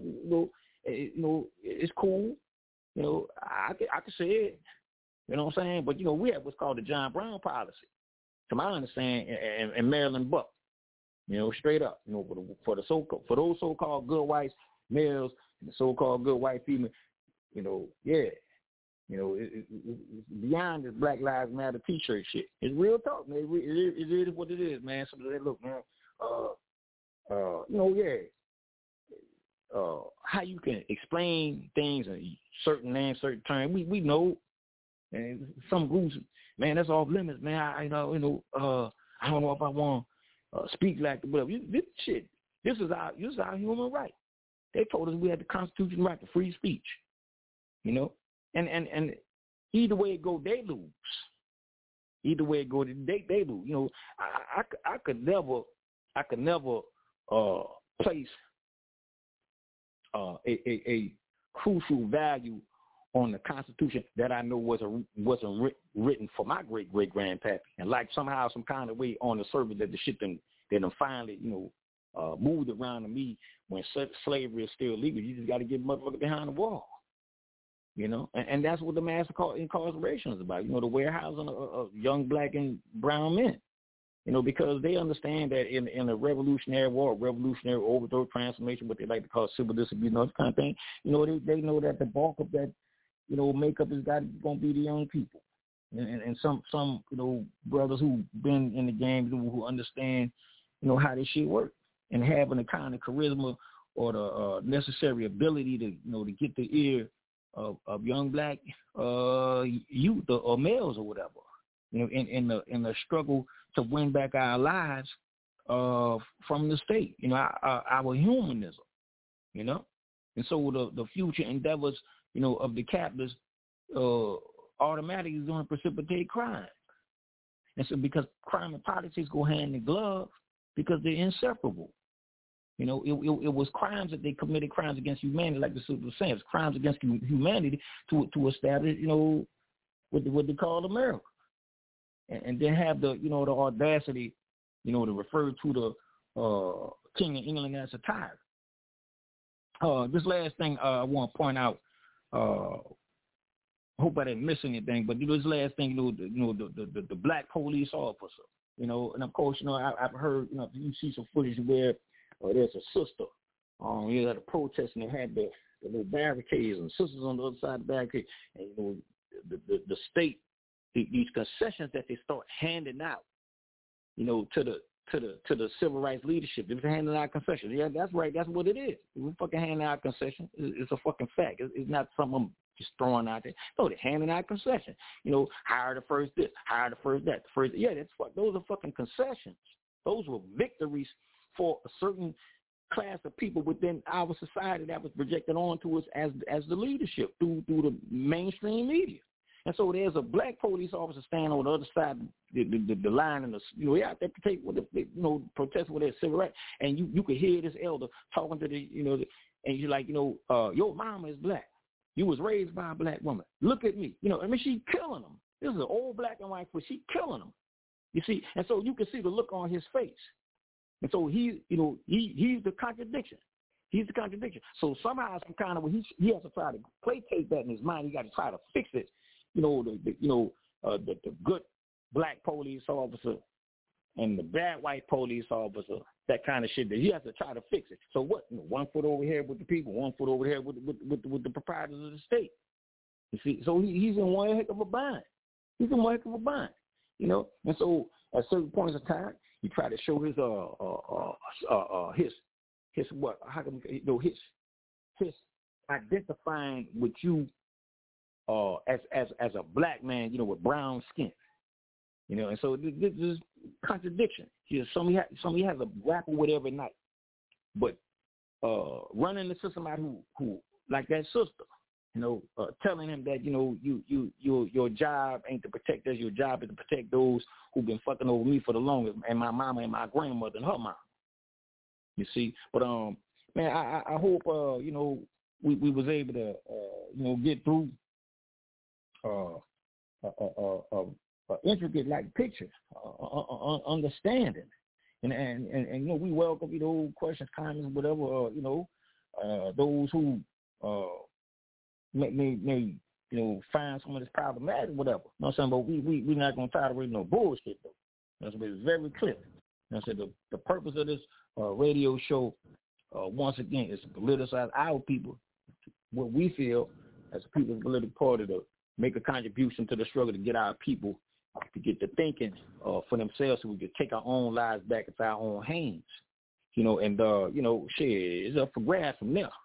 It's cool. I could say it. You know what I'm saying? But we have what's called the John Brown policy, to my understanding, and Maryland Buck. Straight up. For those so-called good whites males and the so-called good white female. Yeah. It's beyond this Black Lives Matter T-shirt shit. It's real talk, man. It is what it is, man. So look, man. How you can explain things in certain names, certain terms. We know, and some groups, man, that's off limits, man. I don't know if I want to speak like the whatever. This is our human right. They told us we had the constitutional right to free speech. And either way it go, they lose. Either way it go, they lose. I could never place a crucial value on the Constitution that I know wasn't written for my great grandpappy, and like somehow, some kind of way on the surface that the shit then finally moved around to me when slavery is still legal. You just got to get motherfucker behind the wall. And that's what the mass incarceration is about, the warehousing of young black and brown men, because they understand that in a revolutionary war, revolutionary overthrow, transformation, what they like to call civil disobedience, that kind of thing, they know that the bulk of that, makeup is going to be the young people. And some brothers who've been in the game, who understand, how this shit works, and having the kind of charisma or the necessary ability to get the ear of young black youth or males or whatever, in the struggle to win back our lives from the state, our humanism, and so the future endeavors, of the captors automatically is going to precipitate crime, And so because crime and politics go hand in glove because they're inseparable. You know, it was crimes that they committed, crimes against humanity, like the sister was saying. It's crimes against humanity to establish, you know, what they call America. And then have the, you know, the audacity, you know, to refer to the King of England as a tyrant. This last thing I want to point out, I hope I didn't miss anything, but this last thing, the black police officer, you know, and of course, you know, I've heard, you know, you see some footage where there's a sister, you had a protest and they had the little barricades and sisters on the other side of the barricade, and you know, the state, these concessions that they start handing out, you know, to the civil rights leadership. They're handing out concessions. Yeah, that's right. That's what it is. We're fucking handing out concessions. It's a fucking fact. It's not something I'm just throwing out there. No, they're handing out concessions. You know, hire the first this, hire the first that. Those are fucking concessions. Those were victories for a certain class of people within our society that was projected onto us as the leadership through the mainstream media. And so there's a black police officer standing on the other side of the line, and they out there protesting with their civil rights, and you could hear this elder talking to and you're like, your mama is black. You was raised by a black woman. Look at me. She killing them. This is an old black and white, but she killing them. You see, and so you can see the look on his face. And so he's the contradiction. He's the contradiction. So somehow, some kind of way, he has to try to placate that in his mind. He got to try to fix it. The good black police officer and the bad white police officer, that kind of shit. That he has to try to fix it. So what? 1 foot over here with the people, 1 foot over here with the proprietors of the state. You see, so he's in one heck of a bind. And so at certain points of time, he try to show his identifying with you as a black man, with brown skin, and so this is contradiction. Somebody has to grapple with every night, but running the system out who like that sister, telling him that your job ain't to protect us, your job is to protect those who've been fucking over me for the longest, and my mama and my grandmother and her mom. You see, but man, I hope we was able to get through intricate like picture, understanding, and we welcome questions, comments, whatever. Those who may find some of this problematic, whatever. You know what I'm saying? But we're not gonna tolerate no bullshit though. That's what it's very clear. I said the purpose of this radio show, once again, is to politicize our people, what we feel as a people's political party, to make a contribution to the struggle to get our people to get to thinking for themselves, so we can take our own lives back into our own hands. Shit, it's up for grabs from there.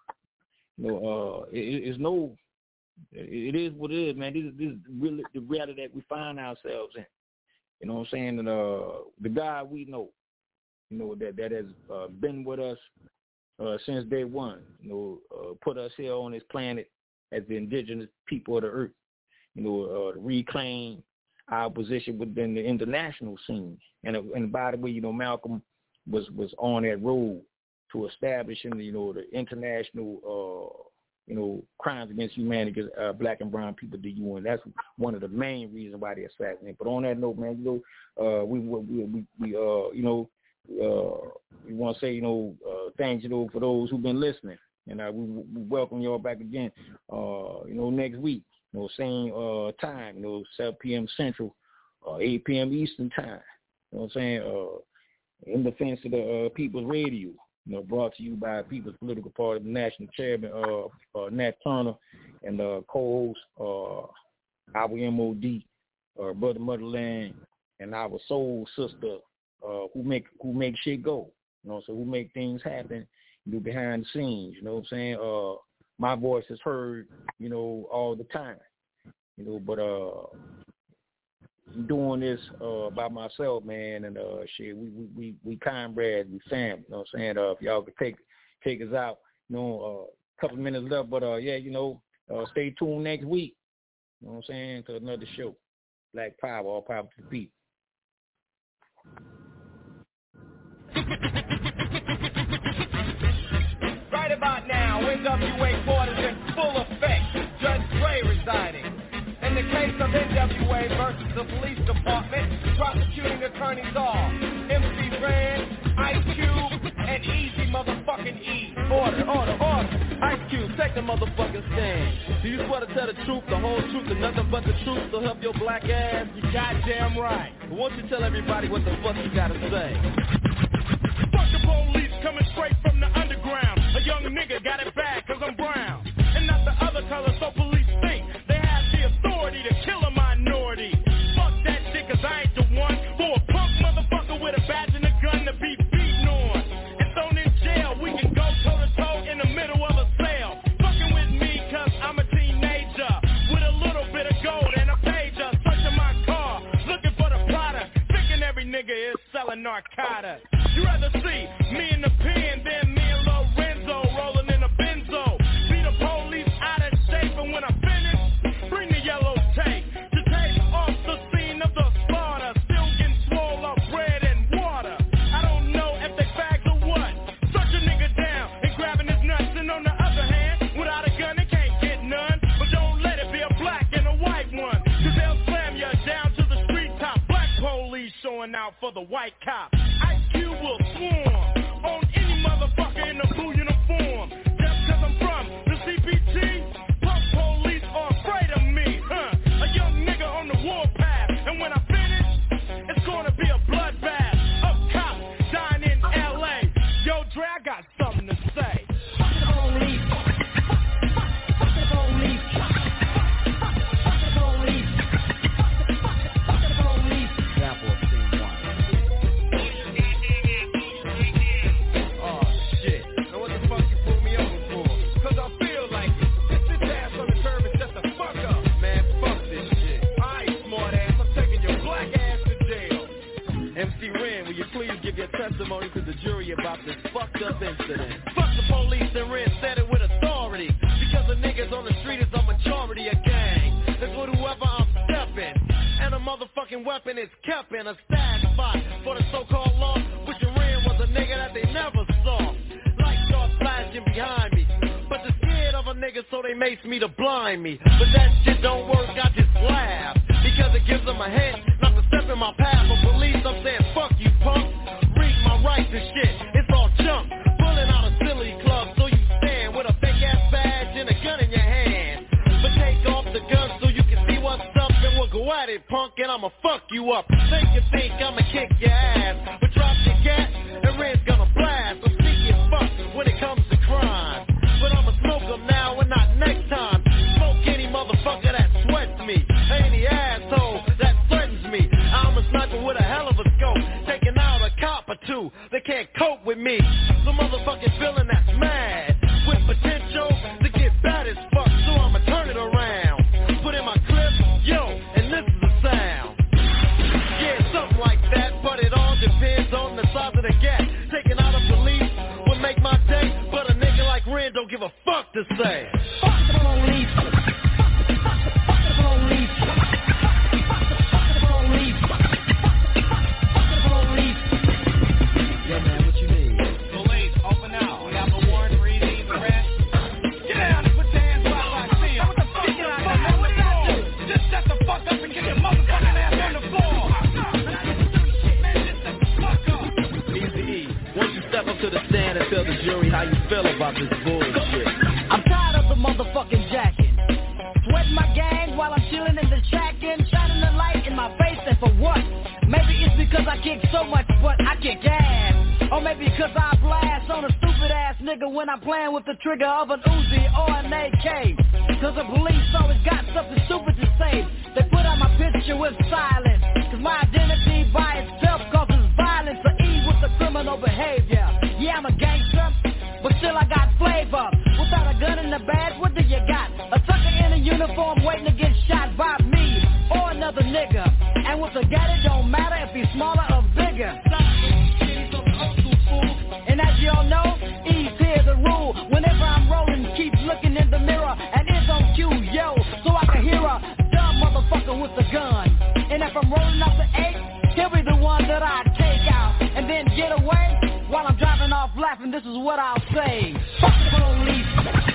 It is what it is, man. This is really the reality that we find ourselves in. You know what I'm saying? And the God we know, that has been with us since day one, put us here on this planet as the indigenous people of the earth, to reclaim our position within the international scene. And by the way, Malcolm was on that road to establishing, the international, crimes against humanity against black and brown people, the UN. That's one of the main reasons why they assassinated. But on that note, man, we want to say, thanks, for those who've been listening. And we welcome y'all back again, next week. Same time, 7 p.m. Central, 8 p.m. Eastern time. You know what I'm saying? In defense of the People's Radio, brought to you by People's Political Party, the National Chairman, Nat Turner, and co-host, our MOD, Brother Motherland, and our soul sister, who make shit go. So who make things happen, behind the scenes. You know what I'm saying? My voice is heard, all the time, but doing this by myself, man, and shit, we comrades, we family. You know what I'm saying? If y'all could take us out, a couple minutes left, but stay tuned next week. You know what I'm saying? To another show, Black Power, all power to the people. Right about now, NWA quarters in full effect. Judge Dre residing. In the case of NWA versus the police department, prosecuting attorneys are MC Ren, Ice Cube, and Easy motherfucking E. Order. Ice Cube, take the motherfucking stand. Do you swear to tell the truth, the whole truth, and nothing but the truth to help your black ass? You goddamn right. But won't you tell everybody what the fuck you gotta say? Fuck the police coming straight from the underground. A young nigga got it bad cause I'm brown. And not the other color, so police think they have the authority to kill a minority. Fuck that shit cause I ain't the one for a punk motherfucker with a badge and a gun to be beaten on. And thrown in jail, we can go toe to toe in the middle of a cell. Fucking with me cause I'm a teenager with a little bit of gold and a pager. Searching my car, looking for the product. Thinking every nigga is selling narcotics. You rather see me in the pen than me and Lorenzo rolling in a benzo. Be the police out of shape, and when I finish, bring the yellow tape to take off the scene of the slaughter. Still getting swole up bread and water. I don't know if they fags or what. Search a nigga down and grabbing his nuts, and on the other hand, without a gun they can't get none. But don't let it be a black and a white one, cause they'll slam you down to the street top. Black police showing out for the white cop. IQ will swarm on any motherfucker in a blue uniform. Just cause I'm from the CPT, punk police are afraid of me, A young nigga on the warpath, and when I finish, it's gonna be a bloodbath. Up cops dying in LA. Yo, Dre, I got something to say. Fuck the police. Fuck the police. Fuck the police. Fuck the police. Example of scene one. Oh shit. Now what the fuck you pull me over for? Cause I feel like it. Sit this ass on the curb and shut the fuck up. Man, fuck this shit. Alright, smart ass, I'm taking your black ass to jail. MC Ren, will you please give your testimony to the jury about this fucked up incident? Fuck the police, and Ren said it with authority. Because the niggas on the street is a majority of gang. That's with whoever I'm stepping. And a motherfucking weapon is kept in a stash spot for the so-called law, which Ren was a nigga that they never saw. Lights start flashing behind me, but they're scared of a nigga, so they mace me to blind me. But that shit don't work, I just laugh, because it gives them a hint not to step in my path. For police, I'm saying fuck you, punk. Read my rights and shit, it's all junk. Pulling out a silly club, so you stand with a big ass badge and a gun in your hand. But take off the gun so you can see what's up, and we'll go at it, punk, and I'ma fuck you up. Think I'ma kick your ass, but drop your gat, and Red's gonna blast. I'm sneaky as fuck when it comes to crime, but I'ma smoke them now and not next time. Smoke any motherfucker that sweats me, any asshole that threatens me. I'm a sniper with a hell of a scope, taking out a cop or two. They can't cope with me. The motherfucking feeling that's mad, with potential to get bad as fuck, so I'ma turn it around. Put in my clip, yo, and this is the sound. Yeah, something like that, but it all depends on the size of the gap. Taking out a police would make my day, but a nigga like Ren don't give a fuck to say. Fuck the police. Fuck the police. Fuck the police. Fuck the police. Yeah, man, what you need? Police, open out. We have a warrant for eating the rest. Get down and put your hands up like I see 'em. What the fuck you like, man? What did I do? Just shut the fuck up and get your motherfucking ass on the floor. Once you step up to the stand and tell the jury how you feel about this bullshit. I'm tired of the motherfucking jacking. Sweating my gang while I'm chilling in the shack-in, shining the light in my face, and for what? Maybe it's because I kick so much, but I kick ass. Or maybe because I blast on a stupid ass nigga when I'm playing with the trigger of an Uzi or an AK. Cause the police always got something stupid to say. They put out my picture with silence, cause my identity by itself causes violence or ease with the criminal behavior. Yeah, I'm a gangster, but still I got flavor. Without a gun in the badge, what do you got? A sucker in a uniform waiting to get shot by me or another nigga. And with a gat, it don't matter if he's smaller or bigger. And as y'all know, ease here's the rule. Whenever I'm rolling, keep looking in the mirror and it's on cue, yo, so I can hear a dumb motherfucker with a gun. And if I'm rolling up the 8, he'll be the one that I take out and then get away. what I'll say. Fuck the police.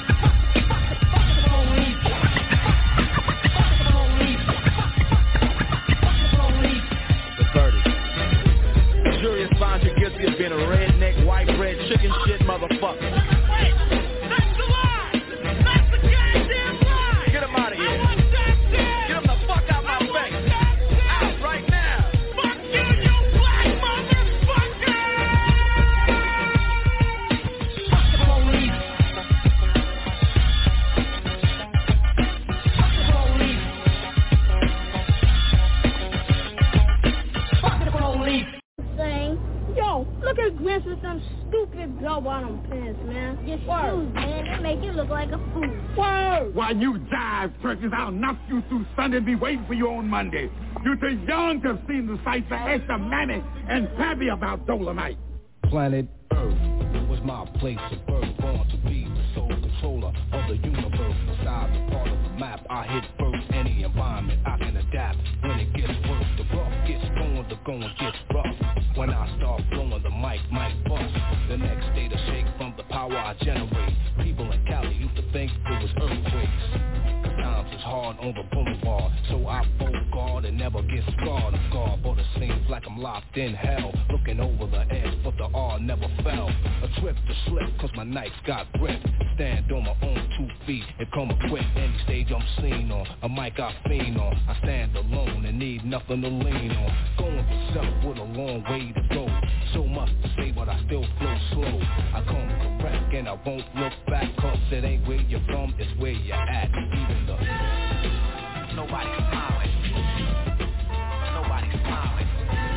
Finds you guilty of being a redneck, white bread, chicken shit motherfucker. Wait, that's the lie! That's the goddamn lie! Get him out of here. I want that shit! Get him the fuck out my face. Out right now. Fuck you, you black motherfucker! Fuck the police. Fuck the police. Fuck the police. Saying, yo, look at Grinch with them stupid bell-bottom pants, man. Your shoes, man, they make you look like a fool. Whoa! While you jive churches, I'll knock you through Sunday and be waiting for you on Monday. You're too young to have seen the sights, so ask the Mammy and Pappy about Dolomite. Planet Earth was my place of birth, born to be the sole controller of the universe. Besides the part of the map I hit first, any environment I can adapt. When it gets worse, the rough gets going, the going gets rough. When I start blowing, the mic might bust. The next day to shake from the power I generate. People in Cali used to think it was earthquakes. Times is hard on the boulevard, so I bolt guard and never get scarred off guard. But it seems like I'm locked in hell, looking over the edge, but the R never fell. A trip to slip, cause my nights got grip. Stand on my own 2 feet and come equipped. Any stage I'm seen on, a mic I fiend on. I stand alone and need nothing to lean on. Going for self with a long way to go. So much to say, but I still flow slow. I come correct and I won't look back, cause it ain't where you're from, it's where you're at. Even the nobody's smiling. Nobody's smiling.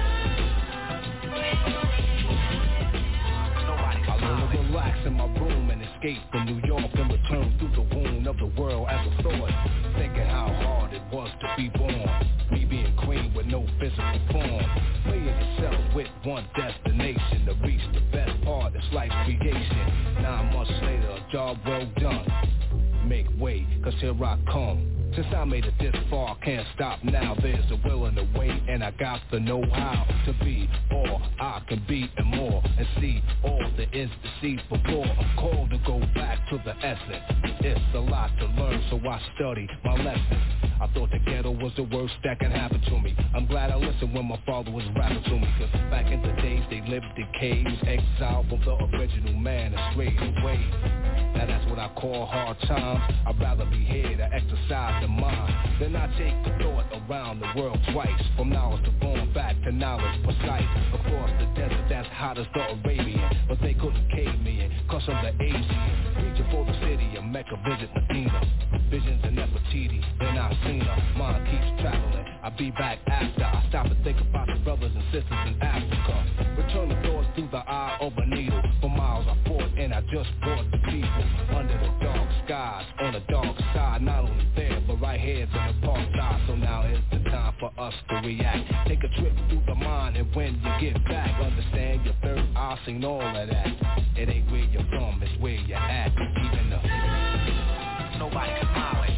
Nobody's smiling. I wanna relax in my room and escape from New York and return through the wound of the world as a thought. Thinking how hard it was to be born. Me being queen with no physical form. Playing yourself with one destination to reach the best part of life's creation. 9 months later, a job well done. Make way, cause here I come. Since I made it this far, can't stop now. There's a will and a way, and I got the know-how to be all I can be and more, and see all there is to see before. I'm called to go back to the essence. It's a lot to learn, so I study my lessons. I thought the ghetto was the worst that could happen to me. I'm glad I listened when my father was rapping to me, cause back in the days they lived in caves, exiled from the original man and strayed away. Now that's what I call hard times. I'd rather be here to exercise the mind than I take the thought around the world twice. From knowledge to going back to knowledge precise. Across the desert that's hot as the Arabian, but they couldn't cave me in cause I'm the Asian. Reaching for the city of Mecca, visit Medina. Visions in Nefertiti, then I seen her. Mind keeps traveling, I'll be back after I stop and think about the brothers and sisters in Africa. Return the thoughts through the eye of a needle. For miles I fought and I just brought the people under the dark skies, on the dark side. Not only there, but right here to the park side. So now is the time for us to react. Take a trip through the mind, and when you get back, understand your third eye seen all of that. It ain't where you're from, it's where you're at. Even though nobody's smiling.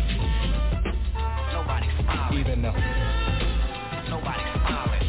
Nobody's smiling. Even though nobody's smiling.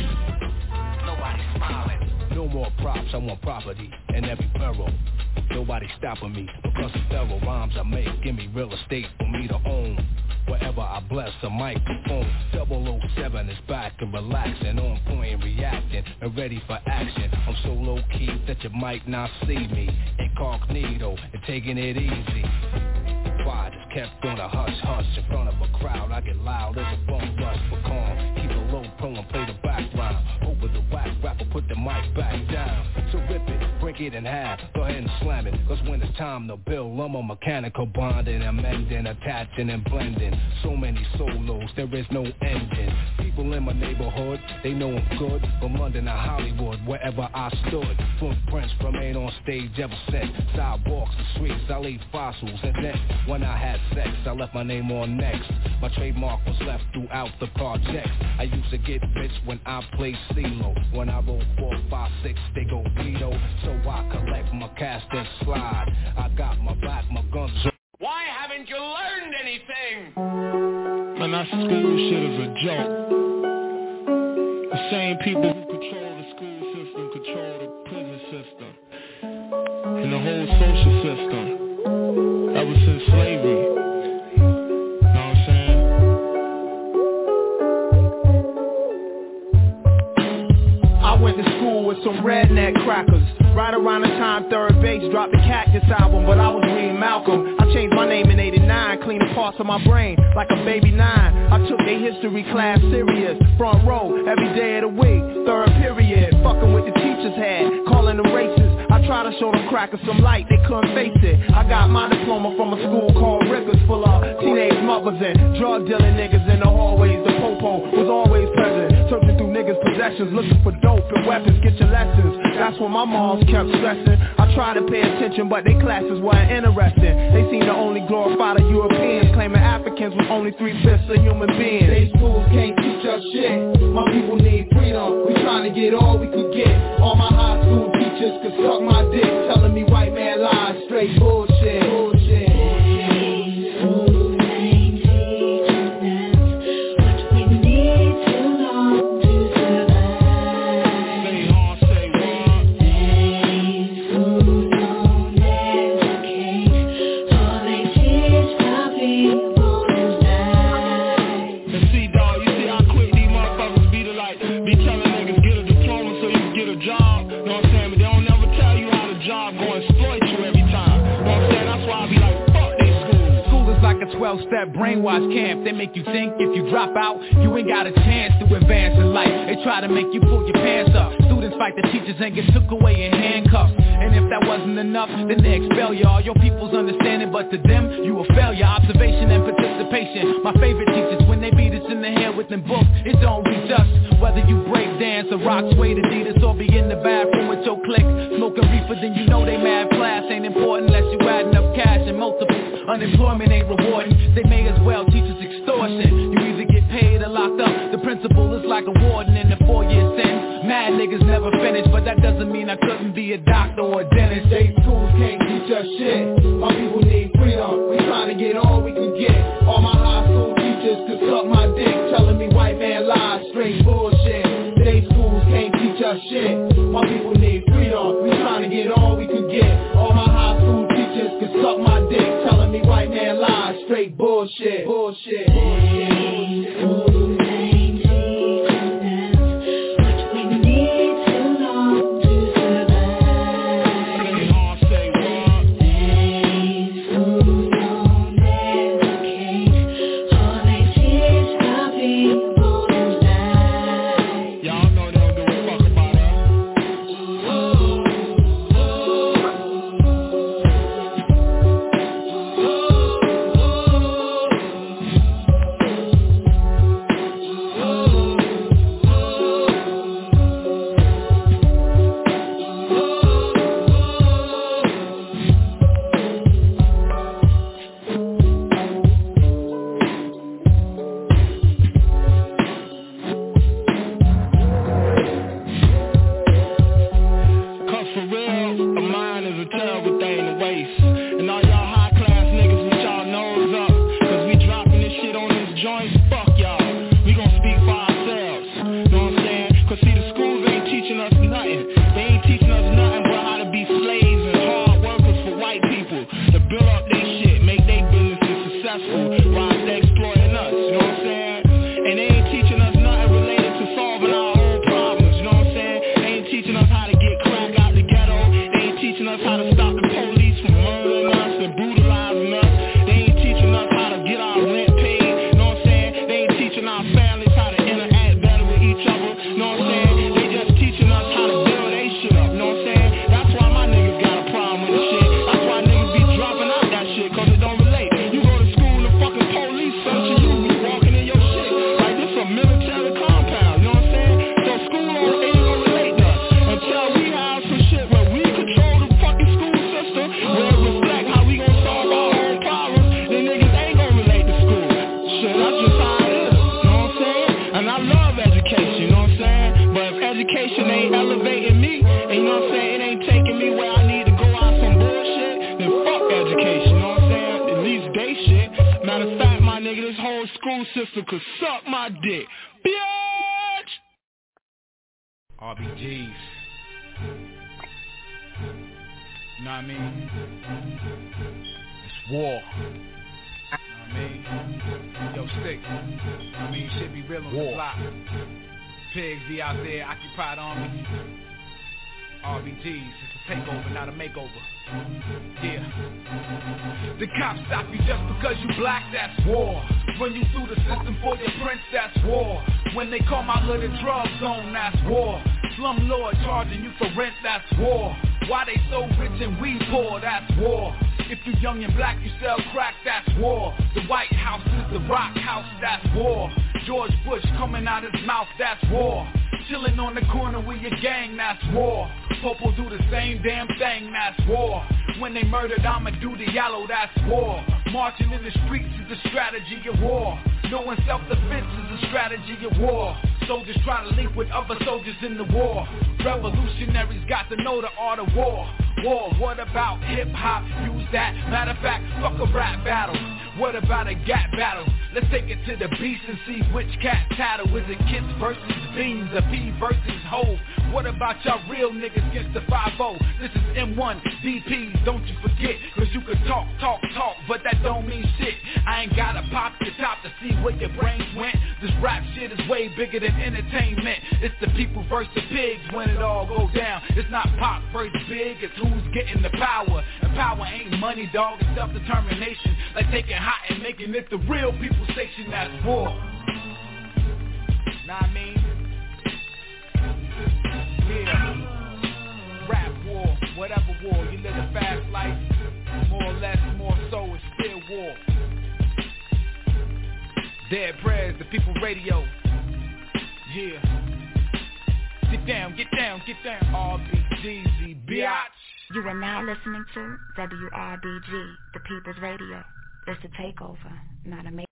Nobody's smiling. No more props, I want property in every borough. Nobody stopping me because the thorough rhymes I make give me real estate for me to own. Wherever I bless a microphone, 007 is back and relaxing, on point and reacting and ready for action. I'm so low key that you might not see me incognito and taking it easy. Quiet is kept on a hush hush in front of a crowd. I get loud as a bum rush for calm. Keep a low pro and play the background. Over the whack rapper, put the mic back down. So rip it, break it in half, go ahead and slam it. Cause when it's time to build, I'm a mechanical bonding, amending, attaching and blending. So many solos, there is no ending. People in my neighborhood, they know I'm good. From London to Hollywood, wherever I stood. Footprints remain on stage ever since. Sidewalks and streets, I leave fossils. And then when I had sex, I left my name on next. My trademark was left throughout the projects. I used to get rich when I played CeeLo. When I roll 4, 5, 6, they go Vito. So I collect my cash and slide. I got my back, my guns. Why haven't you learned anything? Man, that school shit is a joke. The same people who control the school system control the prison system. and the whole social system ever since slavery. You know what I'm saying? I went to school with some redneck crackers. Right around the time Third Base dropped the Cactus album, but I was reading Malcolm. I changed my name in 89, cleaning parts of my brain like a baby 9. I took a history class serious, front row, every day of the week, third period, fucking with the teacher's head, calling them racist. I tried to show them crackers some light, they couldn't face it. I got my diploma from a school called Rickers, full of teenage mothers and drug dealing niggas in the hallways. The popo was always present, searching through niggas' possessions, looking for dope and weapons, get your lessons. That's what my moms kept stressing. I tried to pay attention, but their classes weren't interesting. They seemed to only glorify the Europeans, claiming Africans was only 3/5 of human beings. They schools can't teach us shit. My people need freedom. We trying to get all we could get. All my high school teachers could suck my dick, telling me white man lies, straight bullshit. Bullshit. Step brainwash camp. They make you think if you drop out, you ain't got a chance to advance in life. They try to make you pull your pants up. Students fight the teachers and get took away in handcuffs. And if that wasn't enough, then they expel you. All your people's understanding, but to them, you a failure. Observation and participation. My favorite teachers, when they beat us in the head with them books, it don't reach us. Whether you break dance or rock, sway to Adidas, or be in the bathroom with your clique, smoking reefer, then you know they mad. Class ain't important unless you add enough cash and multiples. Unemployment ain't rewarding. They may as well teach us extortion. You either get paid or locked up. The principal is like a warden in the 4-year sentence. Mad niggas never finish, but that doesn't mean I couldn't be a doctor or a dentist. State schools can't teach us shit. My people need freedom. We trying to get all we can get. All my high school teachers could suck my dick, telling me white man lies, straight bullshit. State schools can't teach us shit. My people need freedom. We trying to get all we can get. All my high school teachers could suck my dick, telling me white man lies, straight bullshit. Bullshit. You know what I mean? It's war. You know what I mean? Yo, Stick. I mean, shit be real on the block. Pigs be out there, occupied army. RBGs, it's a takeover, not a makeover. Yeah. The cops stop you just because you black, that's war. Run you through the system for your prince, that's war. When they call my hood a drug zone, that's war. Slumlord charging you for rent, that's war. Why they so rich and we poor, that's war. If you young and black, you sell crack, that's war. The White House is the rock house, that's war. George Bush coming out his mouth, that's war. Chilling on the corner with your gang, that's war. Popo do the same damn thing, that's war. When they murdered Amadou Diallo, that's war. Marching in the streets is the strategy of war. Knowing self-defense is a strategy of war. Soldiers try to link with other soldiers in the war. Revolutionaries got to know the art of war. War, what about hip-hop? Use that. Matter of fact, fuck a rap battle. What about a gap battle? Let's take it to the beast and see which cat tattle. Is it Kids versus Beans, a P versus Hove? What about y'all real niggas against the 5-0? This is M1, DPs, don't you forget. Cause you can talk, but that don't mean shit. I ain't gotta pop your top to see where your brains went. This rap shit is way bigger than entertainment. It's the people versus the pigs when it all go down. It's not pop versus big, it's who's getting the power. And power ain't money, dog, it's self-determination. Like taking hot and making it the real people station, that's war. Know what I mean? Yeah. Rap war, whatever war. You live a fast life, more or less, more so, it's still war. Dead prayers, the people radio. Yeah. Get down, get down, get down. RBGZ, biatch. You are now listening to WRBG, the People's Radio. It's a takeover, not a